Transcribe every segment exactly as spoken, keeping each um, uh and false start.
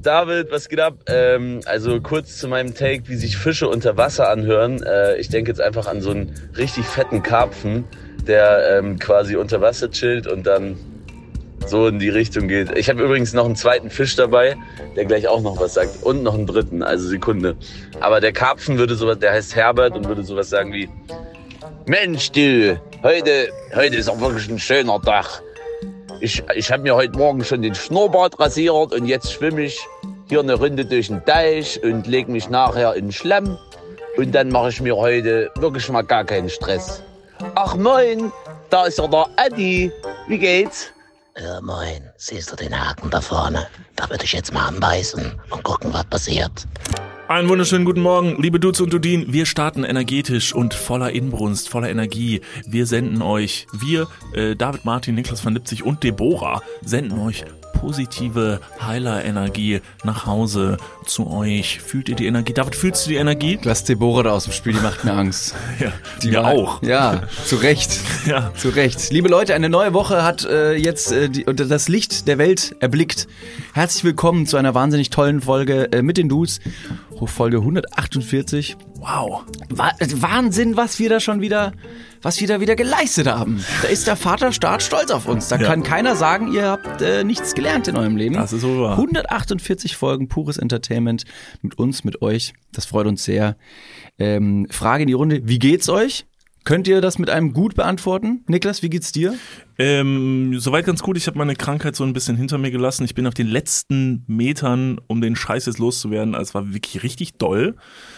David, was geht ab? Ähm, also kurz zu meinem Take, wie sich Fische unter Wasser anhören. Äh, ich denke jetzt einfach an so einen richtig fetten Karpfen, der ähm, quasi unter Wasser chillt und dann so in die Richtung geht. Ich habe übrigens noch einen zweiten Fisch dabei, der gleich auch noch was sagt. Und noch einen dritten, also Sekunde. Aber der Karpfen würde sowas, der heißt Herbert und würde sowas sagen wie: Mensch, du, heute, heute ist auch wirklich ein schöner Tag. Ich, ich habe mir heute Morgen schon den Schnurrbart rasiert und jetzt schwimme ich hier eine Runde durch den Deich und lege mich nachher in den Schlamm. Und dann mache ich mir heute wirklich mal gar keinen Stress. Ach moin, da ist ja der Adi. Wie geht's? Ja, moin. Siehst du den Haken da vorne? Da würde ich jetzt mal anbeißen und gucken, was passiert. Einen wunderschönen guten Morgen, liebe Dudes und Dudin. Wir starten energetisch und voller Inbrunst, voller Energie. Wir senden euch, wir, äh, David, Martin, Niklas van Lipzig und Deborah, senden euch positive Heiler-Energie nach Hause zu euch. Fühlt ihr die Energie? David, fühlst du die Energie? Lass Deborah da aus dem Spiel, die macht mir Angst. Ja, die mir war, auch. Ja, zu Recht. Ja. Zu Recht. Liebe Leute, eine neue Woche hat äh, jetzt äh, die, das Licht der Welt erblickt. Herzlich willkommen zu einer wahnsinnig tollen Folge äh, mit den Dudes. Folge hundertachtundvierzig. Wow. Wa- Wahnsinn, was wir da schon wieder, was wir da wieder geleistet haben. Da ist der Vaterstaat stolz auf uns. Da ja. kann keiner sagen, ihr habt äh, nichts gelernt in eurem Leben. Das ist so wahr. hundertachtundvierzig Folgen pures Entertainment mit uns, mit euch. Das freut uns sehr. Ähm, Frage in die Runde, wie geht's euch? Könnt ihr das mit einem gut beantworten? Niklas, wie geht's dir? Ähm, soweit ganz gut. Ich habe meine Krankheit so ein bisschen hinter mir gelassen. Ich bin auf den letzten Metern, um den Scheiß jetzt loszuwerden. Also es war wirklich richtig doll.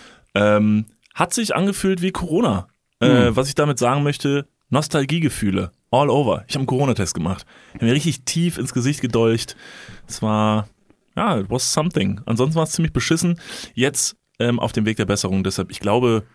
Ähm, hat sich angefühlt wie Corona. Äh, Hm. Was ich damit sagen möchte, Nostalgiegefühle. All over. Ich habe einen Corona-Test gemacht. Ich habe mir richtig tief ins Gesicht gedolcht. Es war, ja, it was something. Ansonsten war es ziemlich beschissen. Jetzt ähm, auf dem Weg der Besserung. Deshalb, ich glaube,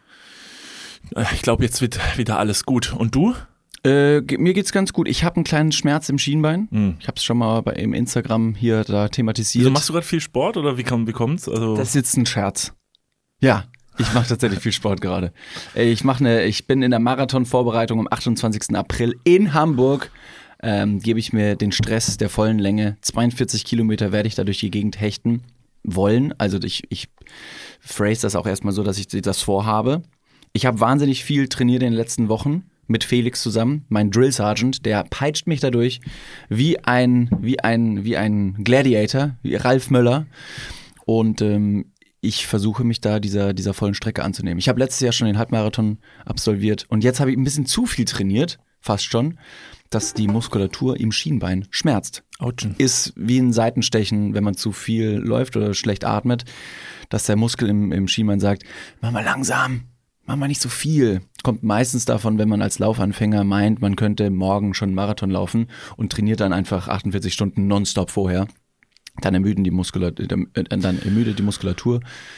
Ich glaube, jetzt wird wieder alles gut. Und du? Äh, ge- mir geht's ganz gut. Ich habe einen kleinen Schmerz im Schienbein. Hm. Ich habe es schon mal bei im Instagram hier da thematisiert. Also machst du gerade viel Sport oder wie, komm, wie kommt's? Also Das ist jetzt ein Scherz. Ja, ich mache tatsächlich viel Sport gerade. Äh, Ich mache eine, ich bin in der Marathonvorbereitung am achtundzwanzigsten April in Hamburg. Ähm, gebe ich mir den Stress der vollen Länge. zweiundvierzig Kilometer werde ich da durch die Gegend hechten wollen. Also ich, ich phrase das auch erstmal so, dass ich das vorhabe. Ich habe wahnsinnig viel trainiert in den letzten Wochen mit Felix zusammen, mein Drill Sergeant, der peitscht mich dadurch wie ein, wie ein, wie ein Gladiator, wie Ralf Möller. Und ähm, ich versuche mich da dieser, dieser vollen Strecke anzunehmen. Ich habe letztes Jahr schon den Halbmarathon absolviert und jetzt habe ich ein bisschen zu viel trainiert, fast schon, dass die Muskulatur im Schienbein schmerzt. Autschen. Ist wie ein Seitenstechen, wenn man zu viel läuft oder schlecht atmet, dass der Muskel im, im Schienbein sagt, mach mal langsam. Mach mal nicht so viel. Kommt meistens davon, wenn man als Laufanfänger meint, man könnte morgen schon einen Marathon laufen und trainiert dann einfach achtundvierzig Stunden nonstop vorher. Dann ermüden die Muskulatur, dann ermüdet die Muskulatur.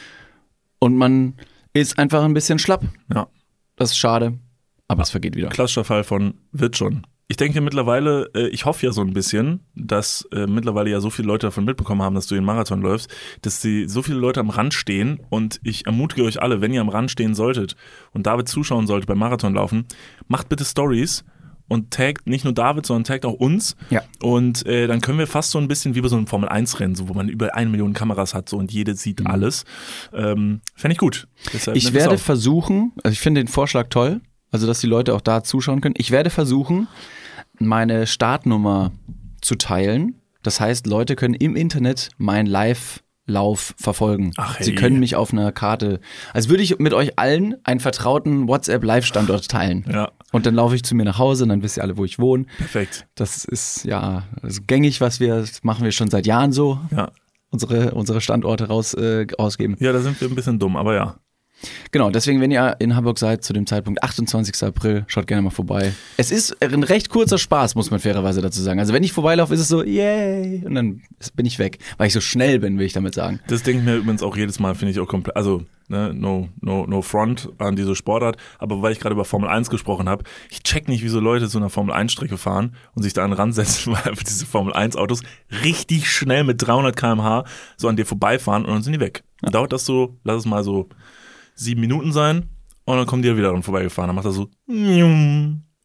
Und man ist einfach ein bisschen schlapp. Ja. Das ist schade, aber es vergeht wieder. Klassischer Fall von wird schon. Ich denke mittlerweile, äh, ich hoffe ja so ein bisschen, dass äh, mittlerweile ja so viele Leute davon mitbekommen haben, dass du den Marathon läufst, dass die so viele Leute am Rand stehen und ich ermutige euch alle, wenn ihr am Rand stehen solltet und David zuschauen solltet beim Marathonlaufen, macht bitte Stories und taggt nicht nur David, sondern taggt auch uns. Ja. Und äh, dann können wir fast so ein bisschen wie bei so einem Formel eins Rennen, so, wo man über eine Million Kameras hat so und jede sieht Mhm. alles. Ähm, Fände ich gut. Deshalb Ich nehmt es werde auf. versuchen, also ich finde den Vorschlag toll, also dass die Leute auch da zuschauen können. Ich werde versuchen, meine Startnummer zu teilen. Das heißt, Leute können im Internet meinen Live-Lauf verfolgen. Ach, hey. Sie können mich auf einer Karte, als würde ich mit euch allen einen vertrauten WhatsApp-Live-Standort teilen. Ja, Und dann laufe ich zu mir nach Hause und dann wisst ihr alle, wo ich wohne. perfekt. Das ist ja also gängig, was wir, das machen wir schon seit Jahren so, Ja. unsere, unsere Standorte raus, äh, rausgeben. ja, da sind wir ein bisschen dumm, aber ja. Genau, deswegen, wenn ihr in Hamburg seid, zu dem Zeitpunkt achtundzwanzigsten April, schaut gerne mal vorbei. Es ist ein recht kurzer Spaß, muss man fairerweise dazu sagen. Also wenn ich vorbeilaufe, ist es so, yay, und dann bin ich weg, weil ich so schnell bin, will ich damit sagen. Das denke ich mir übrigens auch jedes Mal, finde ich auch komplett, also ne, no, no, no front an diese Sportart, aber weil ich gerade über Formel eins gesprochen habe, ich check nicht, wieso Leute zu einer Formel eins Strecke fahren und sich da an den Rand setzen, weil einfach diese Formel eins Autos richtig schnell mit dreihundert Kilometer pro Stunde so an dir vorbeifahren und dann sind die weg. Ja. Dauert das so, lass es mal so sieben Minuten sein und dann kommen die ja wieder dran vorbeigefahren. Dann macht er so und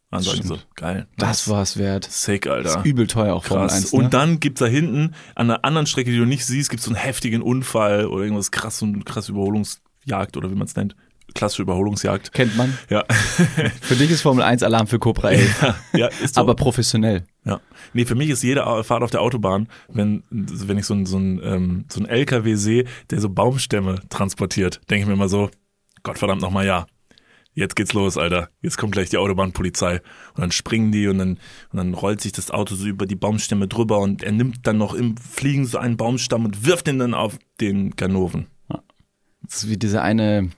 Dann sag ich so, geil. Das nice. war's wert. Sick, Alter. Das ist übel teuer auch Formel Krass. eins. Ne? Und dann gibt's da hinten an einer anderen Strecke, die du nicht siehst, gibt's so einen heftigen Unfall oder irgendwas krass, so eine krasse Überholungsjagd oder wie man es nennt. Klassische Überholungsjagd. Kennt man. Ja. Für dich ist Formel eins Alarm für Cobra elf. ja, ja ist so. Aber professionell. Ja. Nee, für mich ist jede Fahrt auf der Autobahn, wenn, wenn ich so einen so ein, ähm, so ein L K W sehe, der so Baumstämme transportiert, denke ich mir immer so, Gottverdammt nochmal, ja. Jetzt geht's los, Alter. Jetzt kommt gleich die Autobahnpolizei. Und dann springen die und dann, und dann rollt sich das Auto so über die Baumstämme drüber und er nimmt dann noch im Fliegen so einen Baumstamm und wirft ihn dann auf den Ganoven. Ja. Das ist wie diese eine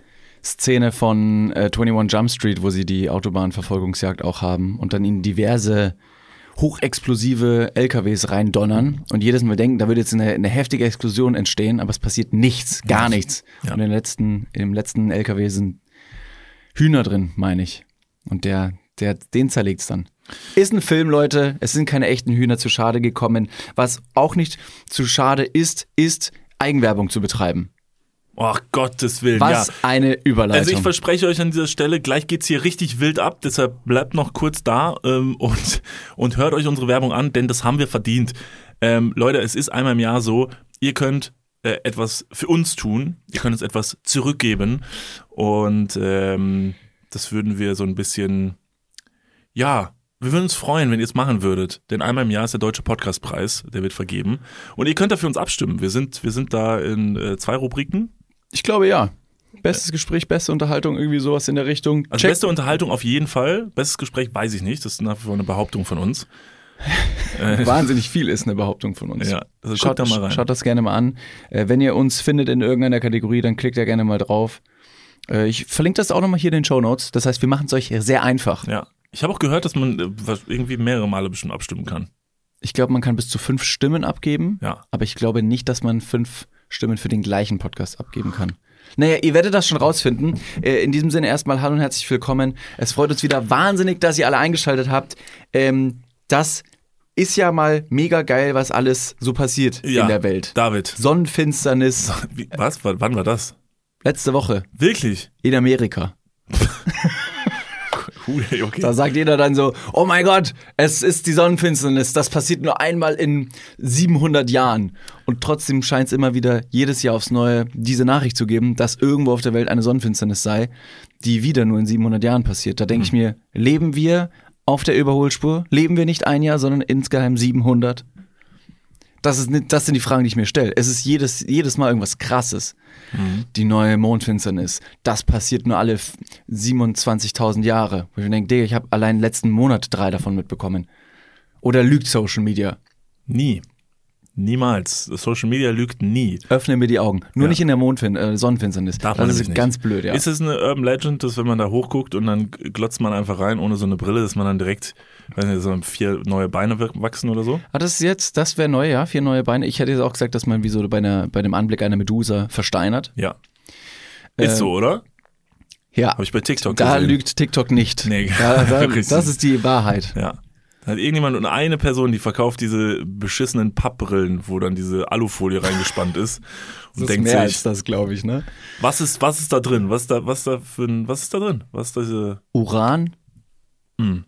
Szene von äh, einundzwanzig Jump Street, wo sie die Autobahnverfolgungsjagd auch haben und dann ihnen diverse hochexplosive L K Ws reindonnern und jedes Mal denken, da wird jetzt eine, eine heftige Explosion entstehen, aber es passiert nichts, gar nichts. Ja. Und in den letzten, im letzten L K W sind Hühner drin, meine ich. Und der, der, den zerlegt's dann. Ist ein Film, Leute. Es sind keine echten Hühner zu Schade gekommen. Was auch nicht zu schade ist, ist Eigenwerbung zu betreiben. Ach, Gottes Willen, Was ja. eine Überleitung. Also ich verspreche euch an dieser Stelle, gleich geht's hier richtig wild ab, deshalb bleibt noch kurz da ähm, und, und hört euch unsere Werbung an, denn das haben wir verdient. Ähm, Leute, es ist einmal im Jahr so, ihr könnt äh, etwas für uns tun, ihr könnt uns etwas zurückgeben und ähm, das würden wir so ein bisschen, ja, wir würden uns freuen, wenn ihr es machen würdet, denn einmal im Jahr ist der Deutsche Podcastpreis, der wird vergeben und ihr könnt da für uns abstimmen. Wir sind, wir sind da in äh, zwei Rubriken. Ich glaube, ja. Bestes Gespräch, beste Unterhaltung, irgendwie sowas in der Richtung. Also Check. beste Unterhaltung auf jeden Fall. Bestes Gespräch weiß ich nicht. Das ist nach wie vor eine Behauptung von uns. Wahnsinnig viel ist eine Behauptung von uns. Ja, also schaut, guckt da mal rein. Schaut das gerne mal an. Äh, wenn ihr uns findet in irgendeiner Kategorie, dann klickt da gerne mal drauf. Äh, ich verlinke das auch nochmal hier in den Shownotes. Das heißt, wir machen es euch sehr einfach. Ja. Ich habe auch gehört, dass man äh, irgendwie mehrere Male bestimmt abstimmen kann. Ich glaube, man kann bis zu fünf Stimmen abgeben. Ja. Aber ich glaube nicht, dass man fünf Stimmen für den gleichen Podcast abgeben kann. Naja, ihr werdet das schon rausfinden. Äh, in diesem Sinne erstmal hallo und herzlich willkommen. Es freut uns wieder wahnsinnig, dass ihr alle eingeschaltet habt. Ähm, das ist ja mal mega geil, was alles so passiert Ja, in der Welt. David. Sonnenfinsternis. Wie, was? W- Wann war das? Letzte Woche Wirklich? in Amerika. Cool, okay. Da sagt jeder dann so, oh mein Gott, es ist die Sonnenfinsternis. Das passiert nur einmal in siebenhundert Jahren. Und trotzdem scheint es immer wieder jedes Jahr aufs Neue diese Nachricht zu geben, dass irgendwo auf der Welt eine Sonnenfinsternis sei, die wieder nur in siebenhundert Jahren passiert. Da denke ich mir, leben wir auf der Überholspur? Leben wir nicht ein Jahr, sondern insgeheim siebenhundert? Das, ist, nicht- das sind die Fragen, die ich mir stelle. Es ist jedes, jedes Mal irgendwas Krasses. Mhm. Die neue Mondfinsternis, das passiert nur alle f- siebenundzwanzigtausend Jahre. Wo ich mir denke, Digga, ich habe allein letzten Monat drei davon mitbekommen. Oder lügt Social Media? Nie. Niemals. Social Media lügt nie. Öffne mir die Augen. Nur Ja. nicht in der Mondfin äh, Sonnenfinsternis. Darf man das nämlich ist nicht. ganz blöd, ja. Ist es eine Urban Legend, dass wenn man da hochguckt und dann glotzt man einfach rein ohne so eine Brille, dass man dann direkt, weiß nicht, so vier neue Beine wachsen oder so? Ah, das ist jetzt, das wäre neu, ja, vier neue Beine. Ich hätte jetzt auch gesagt, dass man wie so bei, einer, bei dem Anblick einer Medusa versteinert. Ja. Ist Ähm, so, oder? Ja, Habe ich bei TikTok da gesehen. lügt TikTok nicht. Nee, da, da, wirklich das nicht. ist die Wahrheit. Ja. Da hat irgendjemand und eine Person, die verkauft diese beschissenen Pappbrillen, wo dann diese Alufolie reingespannt ist und Das ist denkt mehr als sich, das, glaube ich, ne? was ist, was ist da drin? Was ist da, was ist da für ein, was ist da drin? Was ist diese, Uran? hm.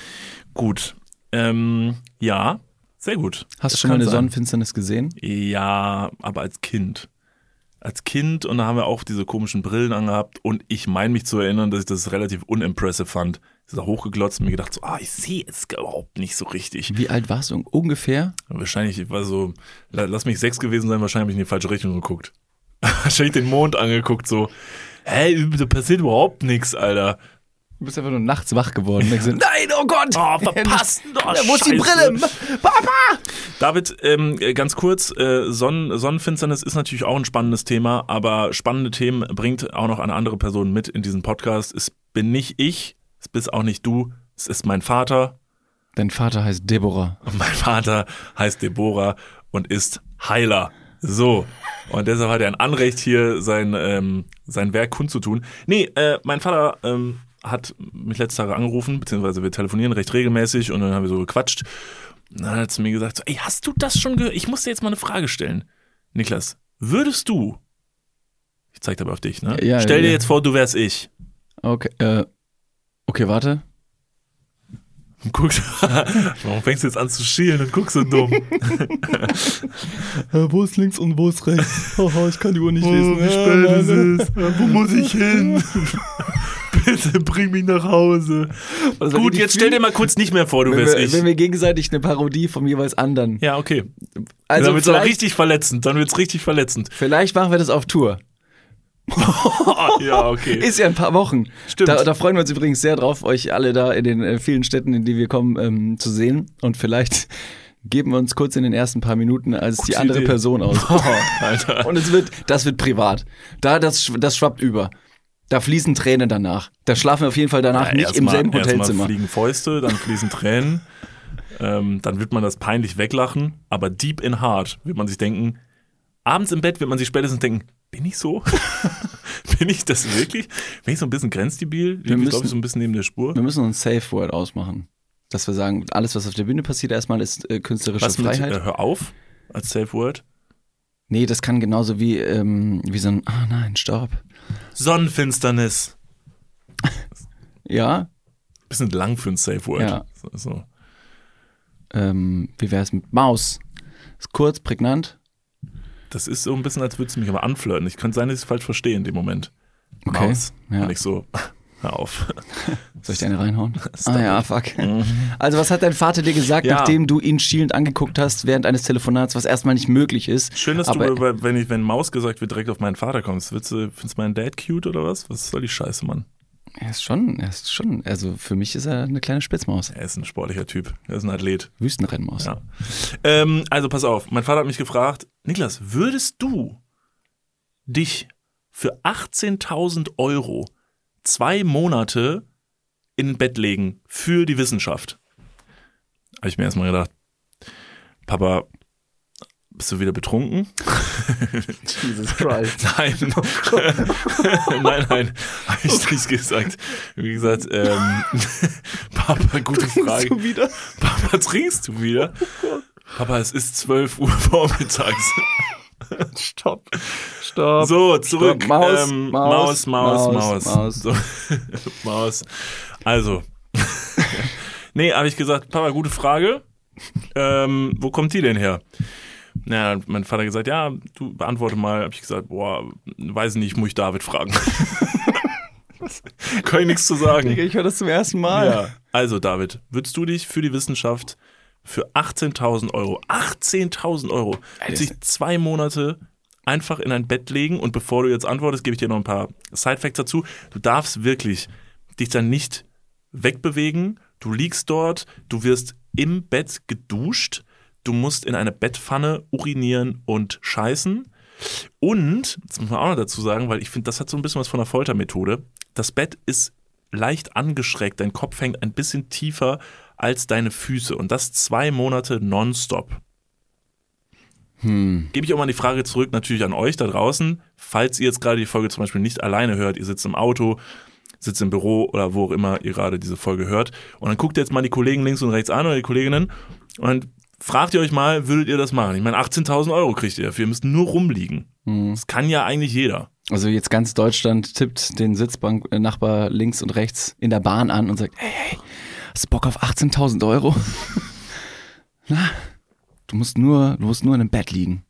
Gut. Ähm, ja, sehr gut. Hast Das du schon mal kann eine sein. Sonnenfinsternis gesehen? Ja, aber als Kind. Als Kind und da haben wir auch diese komischen Brillen angehabt und ich meine mich zu erinnern, dass ich das relativ unimpressive fand. Ich bin da hochgeglotzt und mir gedacht so, ah, ich sehe es überhaupt nicht so richtig. Wie alt warst du ungefähr? Wahrscheinlich, ich war so, la- lass mich sechs gewesen sein, wahrscheinlich habe ich in die falsche Richtung geguckt. Wahrscheinlich den Mond angeguckt, so, hä, da passiert überhaupt nichts, Alter. Du bist einfach nur nachts wach geworden. Und gesagt, nein, oh Gott! Oh, verpasst! Oh, Wo ist die Scheiße. Brille? Papa! David, ähm, ganz kurz, äh, Sonnen- Sonnenfinsternis ist natürlich auch ein spannendes Thema, aber spannende Themen bringt auch noch eine andere Person mit in diesen Podcast. Es bin nicht ich, es bist auch nicht du, es ist mein Vater. Dein Vater heißt Deborah. Und mein Vater heißt Deborah und ist Heiler. So. Und deshalb hat er ein Anrecht, hier sein, ähm, sein Werk kundzutun. Nee, äh, mein Vater ähm, hat mich letzte Tage angerufen, beziehungsweise wir telefonieren recht regelmäßig und dann haben wir so gequatscht. Und dann hat er zu mir gesagt, so, ey, hast du das schon gehört? Ich muss dir jetzt mal eine Frage stellen. Niklas, würdest du, ich zeig dabei auf dich, ne? Ja, Stell dir ja. jetzt vor, du wärst ich. Okay, äh, okay, warte. Und guckst, warum fängst du jetzt an zu schielen und guckst so dumm? Ja, wo ist links und wo ist rechts? Haha, ich kann die Uhr nicht lesen. Oh, wie spät ist es? Wo muss ich hin? Bitte bring mich nach Hause. Gut, jetzt stell dir mal kurz nicht mehr vor, du wenn wärst wir, ich. Wenn wir gegenseitig eine Parodie vom jeweils anderen. Ja, okay. Also dann wird's aber vielleicht- richtig verletzend. Dann wird's richtig verletzend. Vielleicht machen wir das auf Tour. Ja, okay. Ist ja ein paar Wochen. Stimmt. Da, da freuen wir uns übrigens sehr drauf, euch alle da in den äh, vielen Städten, in die wir kommen, ähm, zu sehen. Und vielleicht geben wir uns kurz in den ersten paar Minuten als die Gute andere Idee. Person aus. Oh, Alter. Und es wird, das wird privat. Da, das, das schwappt über. Da fließen Tränen danach. Da schlafen wir auf jeden Fall danach Ja, nicht erst im mal- selben erst Hotelzimmer. Mal fliegen Fäuste, dann fließen Tränen. ähm, dann wird man das peinlich weglachen. Aber deep in heart wird man sich denken, abends im Bett wird man sich spätestens denken, bin ich so? Bin ich das wirklich? Bin ich so ein bisschen grenzdebil? Bin ich, müssen- glaube ich, so ein bisschen neben der Spur? Wir müssen uns ein Safe Word ausmachen. Dass wir sagen, alles, was auf der Bühne passiert, erstmal ist äh, künstlerische Was mit, Freiheit. äh, hör auf als Safe Word? Nee, das kann genauso wie, ähm, wie so ein, ah nein, stopp. Sonnenfinsternis. Ja, Bisschen lang für ein Safe Word. Ja. So, so. ähm, wie wär's mit Maus? Ist kurz, prägnant. Das ist so ein bisschen, als würdest du mich aber anflirten. Ich könnte sein, dass ich es falsch verstehe in dem Moment. Okay, Maus. ja. Und ich so, hör auf. Soll ich dir eine reinhauen? Stop ah ja, it. fuck. Also was hat dein Vater dir gesagt, Ja. nachdem du ihn schielend angeguckt hast während eines Telefonats, was erstmal nicht möglich ist? Schön, dass aber, du, weil- wenn, ich, wenn Maus gesagt wird, direkt auf meinen Vater kommst. Findest du, findest du meinen Dad cute oder was? Was soll die Scheiße, Mann? Er ist schon, er ist schon, also für mich ist er eine kleine Spitzmaus. Er ist ein sportlicher Typ. Er ist ein Athlet. Wüstenrennmaus. Ja. Ähm, also pass auf, mein Vater hat mich gefragt, Niklas, würdest du dich für achtzehntausend Euro zwei Monate in ein Bett legen für die Wissenschaft? Habe ich mir erstmal gedacht, Papa, bist du wieder betrunken? Jesus Christ. Nein. nein, nein, habe ich nicht gesagt. Wie gesagt, ähm, Papa, gute Frage. Du wieder? Papa, trinkst du wieder? Papa, es ist zwölf Uhr vormittags. Stopp. Stopp. So, zurück. Stopp. Maus, ähm, Maus, Maus, Maus, Maus, Maus. Maus. So. Maus. Also. Nee, habe ich gesagt, Papa, gute Frage. Ähm, wo kommt die denn her? Na, mein Vater hat gesagt, ja, du beantworte mal. Habe ich gesagt, boah, weiß nicht, muss ich David fragen. Kann ich nichts zu sagen. Digga, ich höre das zum ersten Mal. Ja. Also David, würdest du dich für die Wissenschaft für achtzehntausend Euro, achtzehntausend Euro, Alter. sich zwei Monate einfach in ein Bett legen und bevor du jetzt antwortest, gebe ich dir noch ein paar Sidefacts dazu. Du darfst wirklich dich dann nicht wegbewegen. Du liegst dort, du wirst im Bett geduscht, du musst in eine Bettpfanne urinieren und scheißen. Und, das muss man auch noch dazu sagen, weil ich finde, das hat so ein bisschen was von einer Foltermethode. Das Bett ist leicht angeschrägt, dein Kopf hängt ein bisschen tiefer als deine Füße und das zwei Monate nonstop. Hm. Gebe ich auch mal die Frage zurück, natürlich an euch da draußen, falls ihr jetzt gerade die Folge zum Beispiel nicht alleine hört, ihr sitzt im Auto, sitzt im Büro oder wo auch immer ihr gerade diese Folge hört und dann guckt ihr jetzt mal die Kollegen links und rechts an oder die Kolleginnen und dann fragt ihr euch mal, würdet ihr das machen? Ich meine, achtzehntausend Euro kriegt ihr dafür, ihr müsst nur rumliegen. Hm. Das kann ja eigentlich jeder. Also jetzt ganz Deutschland tippt den Sitzbank-Nachbar links und rechts in der Bahn an und sagt, hey, hey, hast du Bock auf achtzehntausend Euro? Na, du musst nur, du musst nur in einem Bett liegen.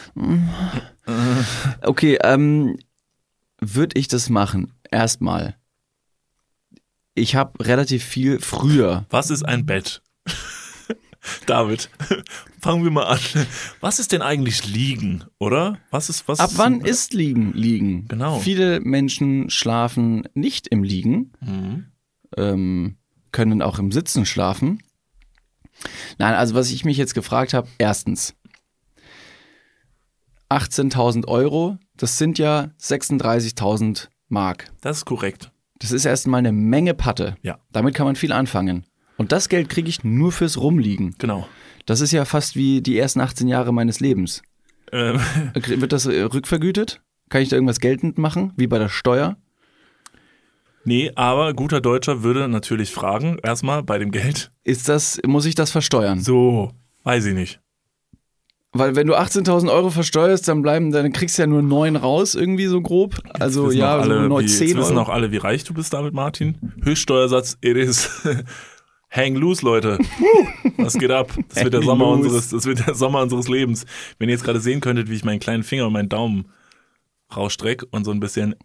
Okay, ähm, würde ich das machen? Erstmal. Ich habe relativ viel früher. Was ist ein Bett? David, fangen wir mal an. Was ist denn eigentlich liegen, oder? Was ist was? Ab wann ist Liegen Liegen? Genau. Viele Menschen schlafen nicht im Liegen, Mhm. ähm, können auch im Sitzen schlafen. Nein, also was ich mich jetzt gefragt habe, erstens, achtzehntausend Euro, das sind ja sechsunddreißigtausend Mark. Das ist korrekt. Das ist erstmal eine Menge Patte. Ja. Damit kann man viel anfangen. Und das Geld kriege ich nur fürs Rumliegen. Genau. Das ist ja fast wie die ersten achtzehn Jahre meines Lebens. Ähm, Wird das äh, rückvergütet? Kann ich da irgendwas geltend machen, wie bei der Steuer? nee, aber guter Deutscher würde natürlich fragen, erstmal bei dem Geld. Ist das, muss ich das versteuern? So, weiß ich nicht. Weil wenn du achtzehntausend Euro versteuerst, dann bleiben, dann kriegst du ja nur neun raus, irgendwie so grob. Also Wissen ja, auch so alle, neun, wie, zehn jetzt wissen Euro. auch alle, wie reich du bist damit, Martin. Höchststeuersatz, it is Hang loose, Leute. Was geht ab? Das wird, der Hang Sommer loose. unseres, das wird der Sommer unseres Lebens. Wenn ihr jetzt gerade sehen könntet, wie ich meinen kleinen Finger und meinen Daumen rausstrecke und so ein bisschen.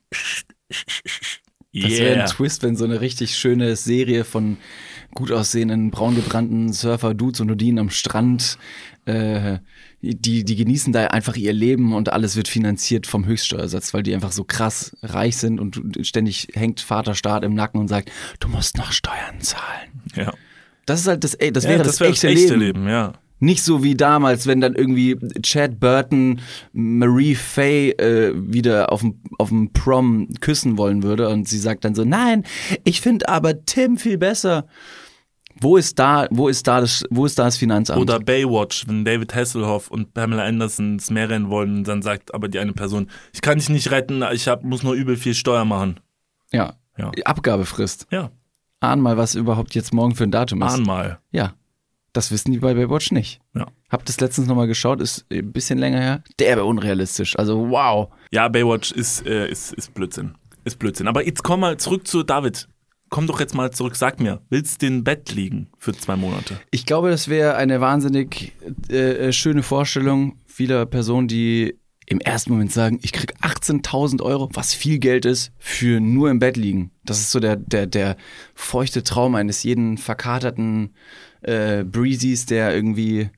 Das wäre ein Twist, wenn so eine richtig schöne Serie von gut aussehenden, braun gebrannten Surfer-Dudes und Nudinen am Strand, äh, die, die genießen da einfach ihr Leben und alles wird finanziert vom Höchststeuersatz, weil die einfach so krass reich sind und du- ständig hängt Vaterstaat im Nacken und sagt, du musst noch Steuern zahlen. Ja. Das ist halt das, ey, das Ja, wäre das, wär echte, Leben. ja. Nicht so wie damals, wenn dann irgendwie Chad Burton Marie Faye äh, wieder auf dem auf dem Prom küssen wollen würde und sie sagt dann so, nein, ich finde aber Tim viel besser. Wo ist da, wo ist da das, wo ist da das Finanzamt? Oder Baywatch, wenn David Hasselhoff und Pamela Anderson ins Meer rennen wollen, dann sagt aber die eine Person, ich kann dich nicht retten, ich hab, muss nur übel viel Steuer machen. ja. Ja. Die Abgabefrist. Ja, Ahn mal, was überhaupt jetzt morgen für ein Datum ist. ahn mal. Ja. Das wissen die bei Baywatch nicht. Ja. Hab das letztens nochmal geschaut, ist ein bisschen länger her. Derbe unrealistisch. Also wow. Ja, Baywatch ist, äh, ist, ist Blödsinn. Ist Blödsinn. Aber jetzt komm mal zurück zu David. Komm doch jetzt mal zurück, sag mir, willst du im Bett liegen für zwei Monate? Ich glaube, das wäre eine wahnsinnig äh, schöne Vorstellung vieler Personen, die im ersten Moment sagen, ich krieg achtzehntausend Euro, was viel Geld ist, für nur im Bett liegen. Das ist so der, der, der feuchte Traum eines jeden verkaterten äh, Breezys, der irgendwie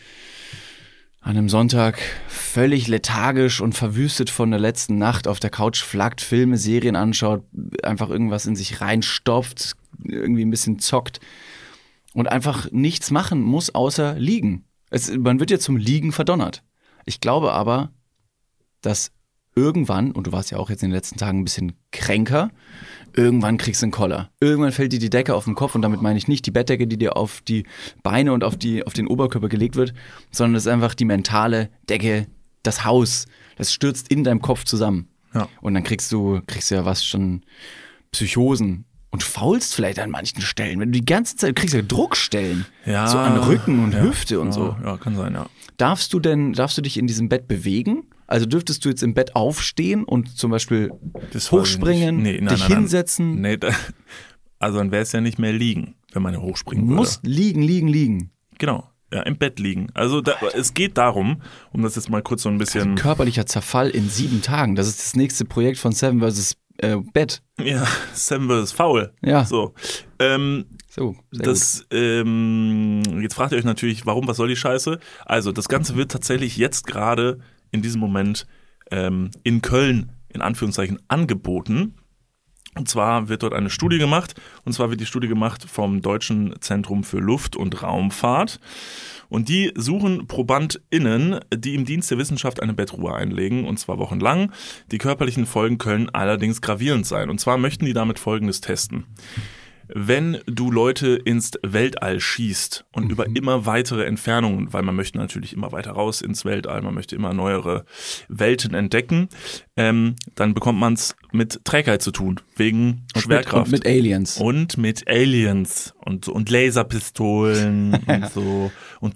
an einem Sonntag völlig lethargisch und verwüstet von der letzten Nacht auf der Couch flackt, Filme, Serien anschaut, einfach irgendwas in sich reinstopft, irgendwie ein bisschen zockt und einfach nichts machen muss, außer liegen. Es, man wird ja zum Liegen verdonnert. Ich glaube aber, dass irgendwann, und du warst ja auch jetzt in den letzten Tagen ein bisschen kränker, irgendwann kriegst du einen Koller. Irgendwann fällt dir die Decke auf den Kopf und damit meine ich nicht die Bettdecke, die dir auf die Beine und auf, die, auf den Oberkörper gelegt wird, sondern es ist einfach die mentale Decke, das Haus. Das stürzt in deinem Kopf zusammen. Ja. Und dann kriegst du, kriegst du ja was schon Psychosen und faulst vielleicht an manchen Stellen. Wenn du die ganze Zeit, du kriegst ja Druckstellen. Ja. So an Rücken und ja, Hüfte und ja, so. Ja, kann sein, ja. Darfst du denn, darfst du dich in diesem Bett bewegen? Also dürftest du jetzt im Bett aufstehen und zum Beispiel Das hochspringen, weiß ich nicht. Nee, nein, dich nein, nein. hinsetzen? Nee, da, also dann wäre es ja nicht mehr liegen, wenn man hochspringen würde. Muss liegen, liegen, liegen. Genau, ja, im Bett liegen. Also da, es geht darum, um das jetzt mal kurz so ein bisschen... Körperlicher Zerfall in sieben Tagen. Das ist das nächste Projekt von Seven versus. Äh, Bett. Ja, Seven versus Foul. Ja. So, ähm, So, sehr das, ähm, jetzt fragt ihr euch natürlich, warum, was soll die Scheiße? Also, das Ganze wird tatsächlich jetzt gerade in diesem Moment ähm, in Köln, in Anführungszeichen, angeboten. Und zwar wird dort eine Studie gemacht. Und zwar wird die Studie gemacht vom Deutschen Zentrum für Luft- und Raumfahrt. Und die suchen ProbandInnen, die im Dienst der Wissenschaft eine Bettruhe einlegen, und zwar wochenlang. Die körperlichen Folgen können allerdings gravierend sein. Und zwar möchten die damit Folgendes testen. Wenn du Leute ins Weltall schießt und mhm. über immer weitere Entfernungen, weil man möchte natürlich immer weiter raus ins Weltall, man möchte immer neuere Welten entdecken, ähm, dann bekommt man es mit Trägheit zu tun, wegen und Schwerkraft. Mit, und mit Aliens. Und mit Aliens und, so, und Laserpistolen und so und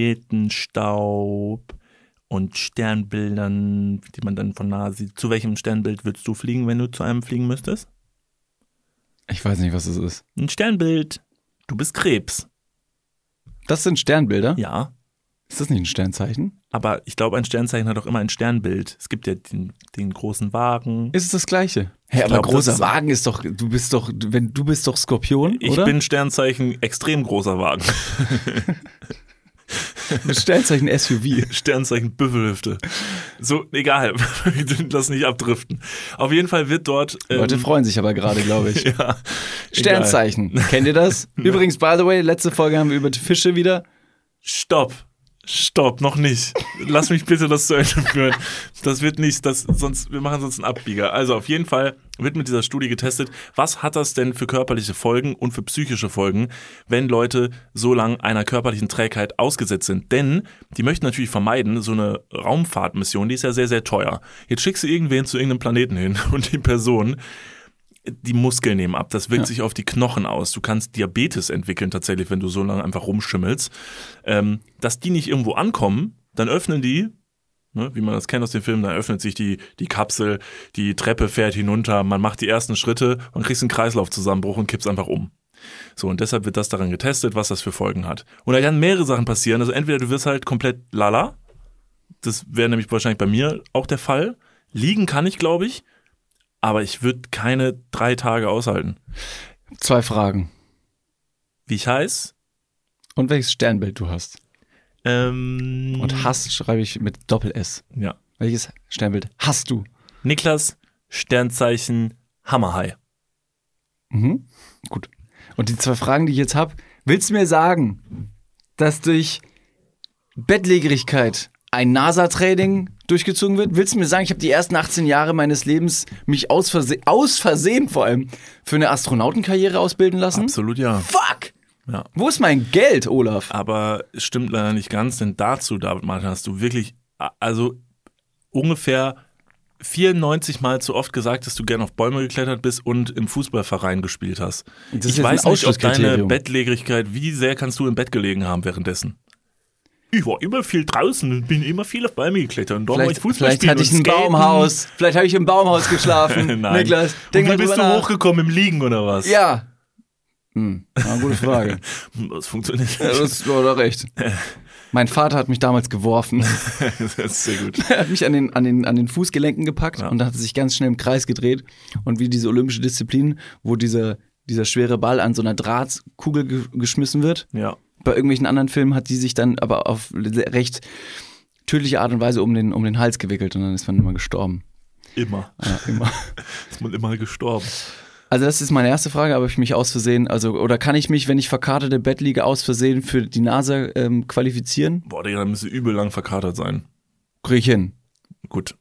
Kometenstaub und Sternbildern, die man dann von nahe sieht. Zu welchem Sternbild würdest du fliegen, wenn du zu einem fliegen müsstest? Ich weiß nicht, was das ist. Ein Sternbild. Du bist Krebs. Das sind Sternbilder? Ja. Ist das nicht ein Sternzeichen? Aber ich glaube, ein Sternzeichen hat auch immer ein Sternbild. Es gibt ja den, den großen Wagen. Ist es das Gleiche? Hä, aber glaub, großer das ist- Wagen ist doch, du bist doch, wenn du bist doch Skorpion, Ich oder? bin Sternzeichen extrem großer Wagen. Mit Sternzeichen S U V. Sternzeichen Büffelhüfte. So, egal. Lass nicht abdriften. Auf jeden Fall wird dort. Ähm, Leute freuen sich aber gerade, glaube ich. ja, Sternzeichen. Kennt ihr das? Übrigens, by the way, letzte Folge haben wir über Fische wieder. Stopp. Stopp, noch nicht. Lass mich bitte das zu Ende führen. Das wird nicht, das, sonst, wir machen sonst einen Abbieger. Also auf jeden Fall wird mit dieser Studie getestet, was hat das denn für körperliche Folgen und für psychische Folgen, wenn Leute so lang einer körperlichen Trägheit ausgesetzt sind. Denn die möchten natürlich vermeiden, so eine Raumfahrtmission, die ist ja sehr, sehr teuer. Jetzt schickst du irgendwen zu irgendeinem Planeten hin und die Person, die Muskeln nehmen ab, das wirkt Ja. sich auf die Knochen aus. Du kannst Diabetes entwickeln tatsächlich, wenn du so lange einfach rumschimmelst. Ähm, dass die nicht irgendwo ankommen, dann öffnen die, ne, wie man das kennt aus den Filmen, dann öffnet sich die, die Kapsel, die Treppe fährt hinunter, man macht die ersten Schritte und kriegst einen Kreislaufzusammenbruch und kippst einfach um. So, und deshalb wird das daran getestet, was das für Folgen hat. Und da kann mehrere Sachen passieren. Also entweder du wirst halt komplett lala. Das wäre nämlich wahrscheinlich bei mir auch der Fall. Liegen kann ich, glaube ich. Aber ich würde keine drei Tage aushalten. Zwei Fragen. Wie ich heiß? Und welches Sternbild du hast. Ähm, Und hast schreibe ich mit Doppel-S. Ja. Welches Sternbild hast du? Niklas, Sternzeichen, Hammerhai. Mhm. Gut. Und die zwei Fragen, die ich jetzt habe, willst du mir sagen, dass durch Bettlägerigkeit ein NASA-Training durchgezogen wird? Willst du mir sagen, ich habe die ersten achtzehn Jahre meines Lebens mich aus Versehen, aus Versehen vor allem, für eine Astronautenkarriere ausbilden lassen? Absolut ja. Fuck! Ja. Wo ist mein Geld, Olaf? Aber es stimmt leider nicht ganz, denn dazu, David Martin, hast du wirklich, also ungefähr vierundneunzig Mal zu oft gesagt, dass du gern auf Bäume geklettert bist und im Fußballverein gespielt hast. Das ist ich jetzt weiß ein nicht, ob deine Ausschlusskriterium. Bettlägerigkeit, wie sehr kannst du im Bett gelegen haben währenddessen? Ich war immer viel draußen und bin immer viel auf Bäume geklettert. Und da war ich Vielleicht, Fußball vielleicht spielen hatte ich und ein skaten. Baumhaus. Vielleicht habe ich im Baumhaus geschlafen. Nein. Niklas, Und denk wie mal bist drüber du nach. hochgekommen, im Liegen oder was? Ja. Hm, war eine gute Frage. Das funktioniert Ja, nicht. das war doch recht. Mein Vater hat mich damals geworfen. Das ist sehr gut. Er hat mich an den, an den, an den Fußgelenken gepackt Ja. und dann hat er sich ganz schnell im Kreis gedreht. Und wie diese olympische Disziplin, wo diese, dieser schwere Ball an so einer Drahtkugel ge geschmissen wird. Ja. Bei irgendwelchen anderen Filmen hat die sich dann aber auf recht tödliche Art und Weise um den, um den Hals gewickelt und dann ist man immer gestorben. Immer. Ja, immer. Ist man immer gestorben. Also das ist meine erste Frage, habe ich mich aus Versehen, also oder kann ich mich, wenn ich verkatert im Bett liege, aus Versehen für die NASA ähm, qualifizieren? Boah, Digga, dann müsste übel lang verkatert sein. Krieg ich hin. Gut.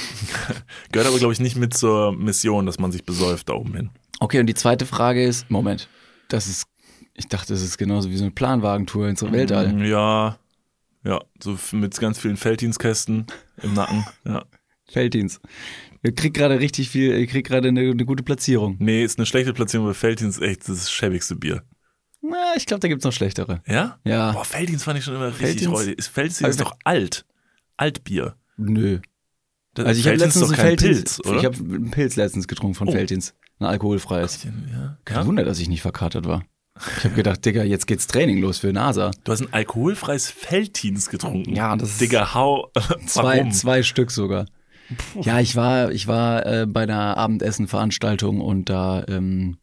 Gehört aber, glaube ich, nicht mit zur Mission, dass man sich besäuft da oben hin. Okay, und die zweite Frage ist, Moment, das ist, ich dachte, das ist genauso wie so eine Planwagentour ins Weltall. Ja, ja, so f- mit ganz vielen Felddienstkästen im Nacken. Ja. Felddienst. Ich krieg gerade richtig viel, ich krieg gerade eine, eine gute Platzierung. Nee, ist eine schlechte Platzierung, weil Felddienst ist echt das schäbigste Bier. Na, ich glaube, da gibt's noch schlechtere. Ja? Ja. Boah, Felddienst fand ich schon immer richtig Felddienst? räudig. Ist- Felddienst ist Aber- doch alt. Altbier. Nö. Das, Also ich habe Felddienst letztens ist doch einen kein Felddienst, Pilz, oder? ich habe einen Pilz letztens getrunken von Oh. Felddienst. Ein alkoholfreies. ja? Kein Ja? Wunder, dass ich nicht verkatert war. Ich habe gedacht, Digga, jetzt geht's Training los für NASA. Du hast ein alkoholfreies Felddienst getrunken. Ja, das ist- Digga, hau. Zwei, Warum? zwei Stück sogar. Ja, ich war, ich war äh, bei einer Abendessen-Veranstaltung und da, ähm,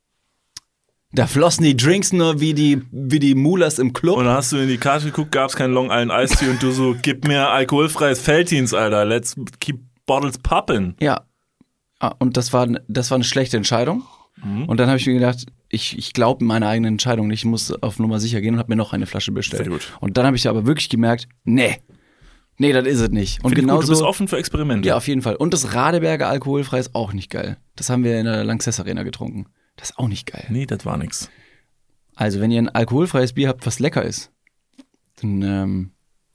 da flossen die Drinks nur wie die, wie die Mulas im Club. Und dann hast du in die Karte geguckt, gab's keinen Long Island Iced Tea und du so, gib mir alkoholfreies Felddienst, Alter. Let's keep bottles poppin'. Ja. Ah, und das war, das war eine schlechte Entscheidung. Mhm. Und dann habe ich mir gedacht, ich, ich glaube meine eigene Entscheidung nicht, ich muss auf Nummer sicher gehen und habe mir noch eine Flasche bestellt. Sehr gut. Und dann habe ich aber wirklich gemerkt, nee, nee, das ist es nicht. Und Find ich gut, du bist genauso, offen für Experimente. ja, auf jeden Fall. Und das Radeberger alkoholfrei ist auch nicht geil. Das haben wir in der Lanxess Arena getrunken. Das ist auch nicht geil. Nee, das war nix. Also, wenn ihr ein alkoholfreies Bier habt, was lecker ist, dann ähm,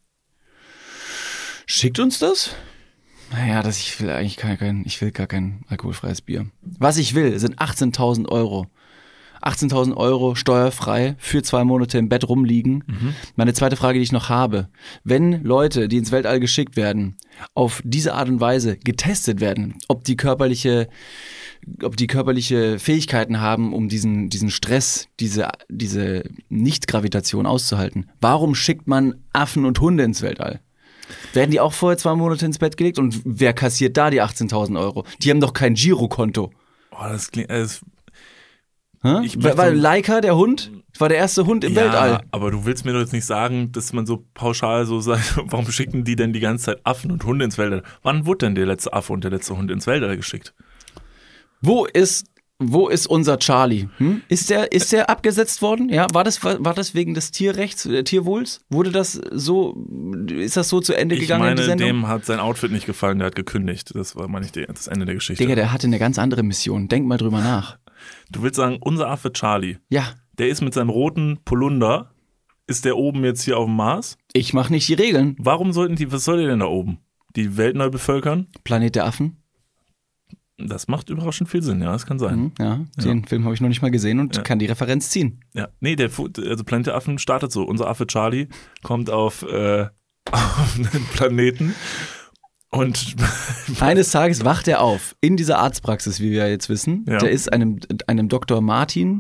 schickt uns das. Naja, das, ich will eigentlich kein, kein, ich will gar kein alkoholfreies Bier. Was ich will, sind achtzehntausend Euro. achtzehntausend Euro steuerfrei für zwei Monate im Bett rumliegen. Mhm. Meine zweite Frage, die ich noch habe. Wenn Leute, die ins Weltall geschickt werden, auf diese Art und Weise getestet werden, ob die körperliche, ob die körperliche Fähigkeiten haben, um diesen, diesen Stress, diese, diese Nicht-Gravitation auszuhalten, warum schickt man Affen und Hunde ins Weltall? Werden die auch vorher zwei Monate ins Bett gelegt? Und wer kassiert da die achtzehntausend Euro? Die haben doch kein Girokonto. Oh, das klingt. Das, Hä? Ich War, war möchte- Laika der Hund? war der erste Hund im ja, Weltall. aber du willst mir doch jetzt nicht sagen, dass man so pauschal so sagt, warum schicken die denn die ganze Zeit Affen und Hunde ins Weltall? Wann wurde denn der letzte Affe und der letzte Hund ins Weltall geschickt? Wo ist, wo ist unser Charlie? Hm? Ist der, ist der abgesetzt worden? Ja, war das, war, war das wegen des Tierrechts, äh, Tierwohls? Wurde das so, ist das so zu Ende Ich gegangen in die meine, Sendung? dem hat sein Outfit nicht gefallen, der hat gekündigt. Das war, meine ich, die- das Ende der Geschichte. Digga, der hatte eine ganz andere Mission. Denk mal drüber nach. Du willst sagen, unser Affe Charlie, Ja, der ist mit seinem roten Polunder, ist der oben jetzt hier auf dem Mars? ich mach nicht die Regeln. Warum sollten die, was soll der denn da oben? Die Welt neu bevölkern? Planet der Affen. Das macht überraschend viel Sinn, ja, das kann sein. Hm, ja, den Film habe ich noch nicht mal gesehen und Ja. kann die Referenz ziehen. Ja, nee, der Fu- also Planet der Affen startet so. Unser Affe Charlie kommt auf, äh, auf einen Planeten und Eines Tages wacht er auf in dieser Arztpraxis, wie wir jetzt wissen. Ja. Der ist einem, einem Doktor Martin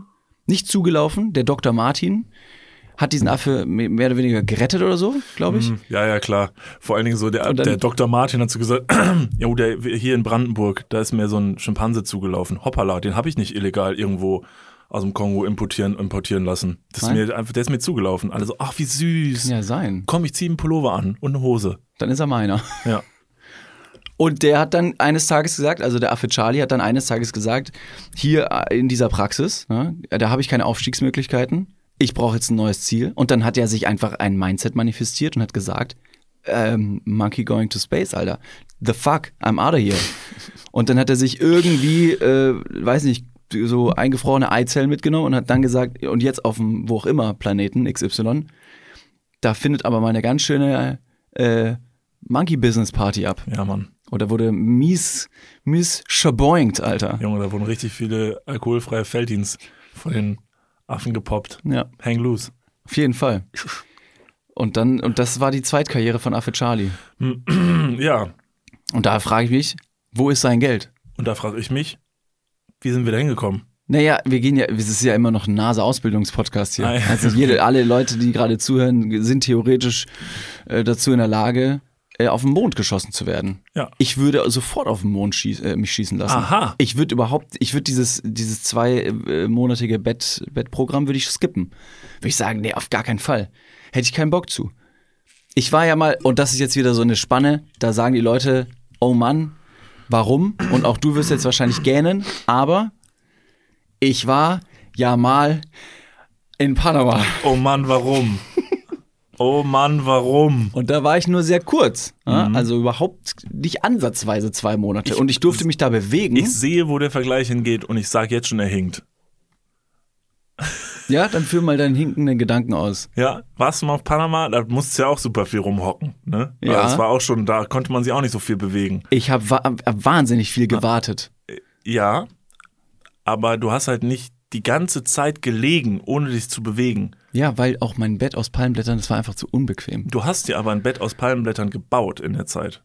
nicht zugelaufen. Der Doktor Martin hat diesen Affe mehr oder weniger gerettet oder so, glaube ich. Ja, ja, klar. Vor allen Dingen so, der, Und dann- der Doktor Martin hat so gesagt, jo, der hier in Brandenburg, da ist mir so ein Schimpanse zugelaufen. Hoppala, den habe ich nicht illegal irgendwo aus dem Kongo importieren, importieren lassen. Das ist Nein? mir einfach, der ist mir zugelaufen. Alle so, ach, wie süß. Kann ja sein. Komm, ich ziehe einen Pullover an und eine Hose. Dann ist er meiner. Ja. Und der hat dann eines Tages gesagt, also der Affe Charlie hat dann eines Tages gesagt, hier in dieser Praxis, ne, da habe ich keine Aufstiegsmöglichkeiten, ich brauche jetzt ein neues Ziel. Und dann hat er sich einfach ein Mindset manifestiert und hat gesagt, ähm, Monkey going to space, Alter. The fuck, I'm out of here. Und dann hat er sich irgendwie, äh, weiß nicht, so eingefrorene Eizellen mitgenommen und hat dann gesagt, und jetzt auf dem, wo auch immer, Planeten X Y, da findet aber mal eine ganz schöne äh, Monkey-Business-Party ab. Ja, Mann. Oder wurde mies, mies schaboingt, Alter. Junge, da wurden richtig viele alkoholfreie Feldins von den Affen gepoppt. Ja, Hang loose. auf jeden Fall. Und dann, und das war die Zweitkarriere von Affe Charlie. Ja, Und da frage ich mich, wo ist sein Geld? und da frage ich mich, wie sind wir da hingekommen? Naja, wir gehen ja, es ist ja immer noch ein NASA-Ausbildungspodcast hier. Ah, ja. Also jede, alle Leute, die gerade zuhören, sind theoretisch äh, dazu in der Lage, äh, auf den Mond geschossen zu werden. Ja. Ich würde sofort auf den Mond schieß, äh, mich schießen lassen. Aha. Ich würde überhaupt, ich würde dieses, dieses zweimonatige Bett, Bettprogramm würde ich skippen. Würde ich sagen, nee, auf gar keinen Fall. Hätte ich keinen Bock zu. Ich war ja mal, und das ist jetzt wieder so eine Spanne, da sagen die Leute, oh Mann, warum? Und auch du wirst jetzt wahrscheinlich gähnen, aber ich war ja mal in Panama. Oh Mann, warum? Oh Mann, warum? Und da war ich nur sehr kurz. Ja? Mhm. Also überhaupt nicht ansatzweise zwei Monate. Und ich durfte mich da bewegen. Ich sehe, wo der Vergleich hingeht und ich sage jetzt schon, er hinkt. Ja, dann führ mal deinen hinkenden Gedanken aus. Ja, warst du mal auf Panama? Da musstest du ja auch super viel rumhocken, ne? Ja. Das war auch schon, da konnte man sich auch nicht so viel bewegen. Ich habe wa hab wahnsinnig viel gewartet. Ja, aber du hast halt nicht die ganze Zeit gelegen, ohne dich zu bewegen. Ja, weil auch mein Bett aus Palmblättern, das war einfach zu unbequem. Du hast dir aber ein Bett aus Palmenblättern gebaut in der Zeit.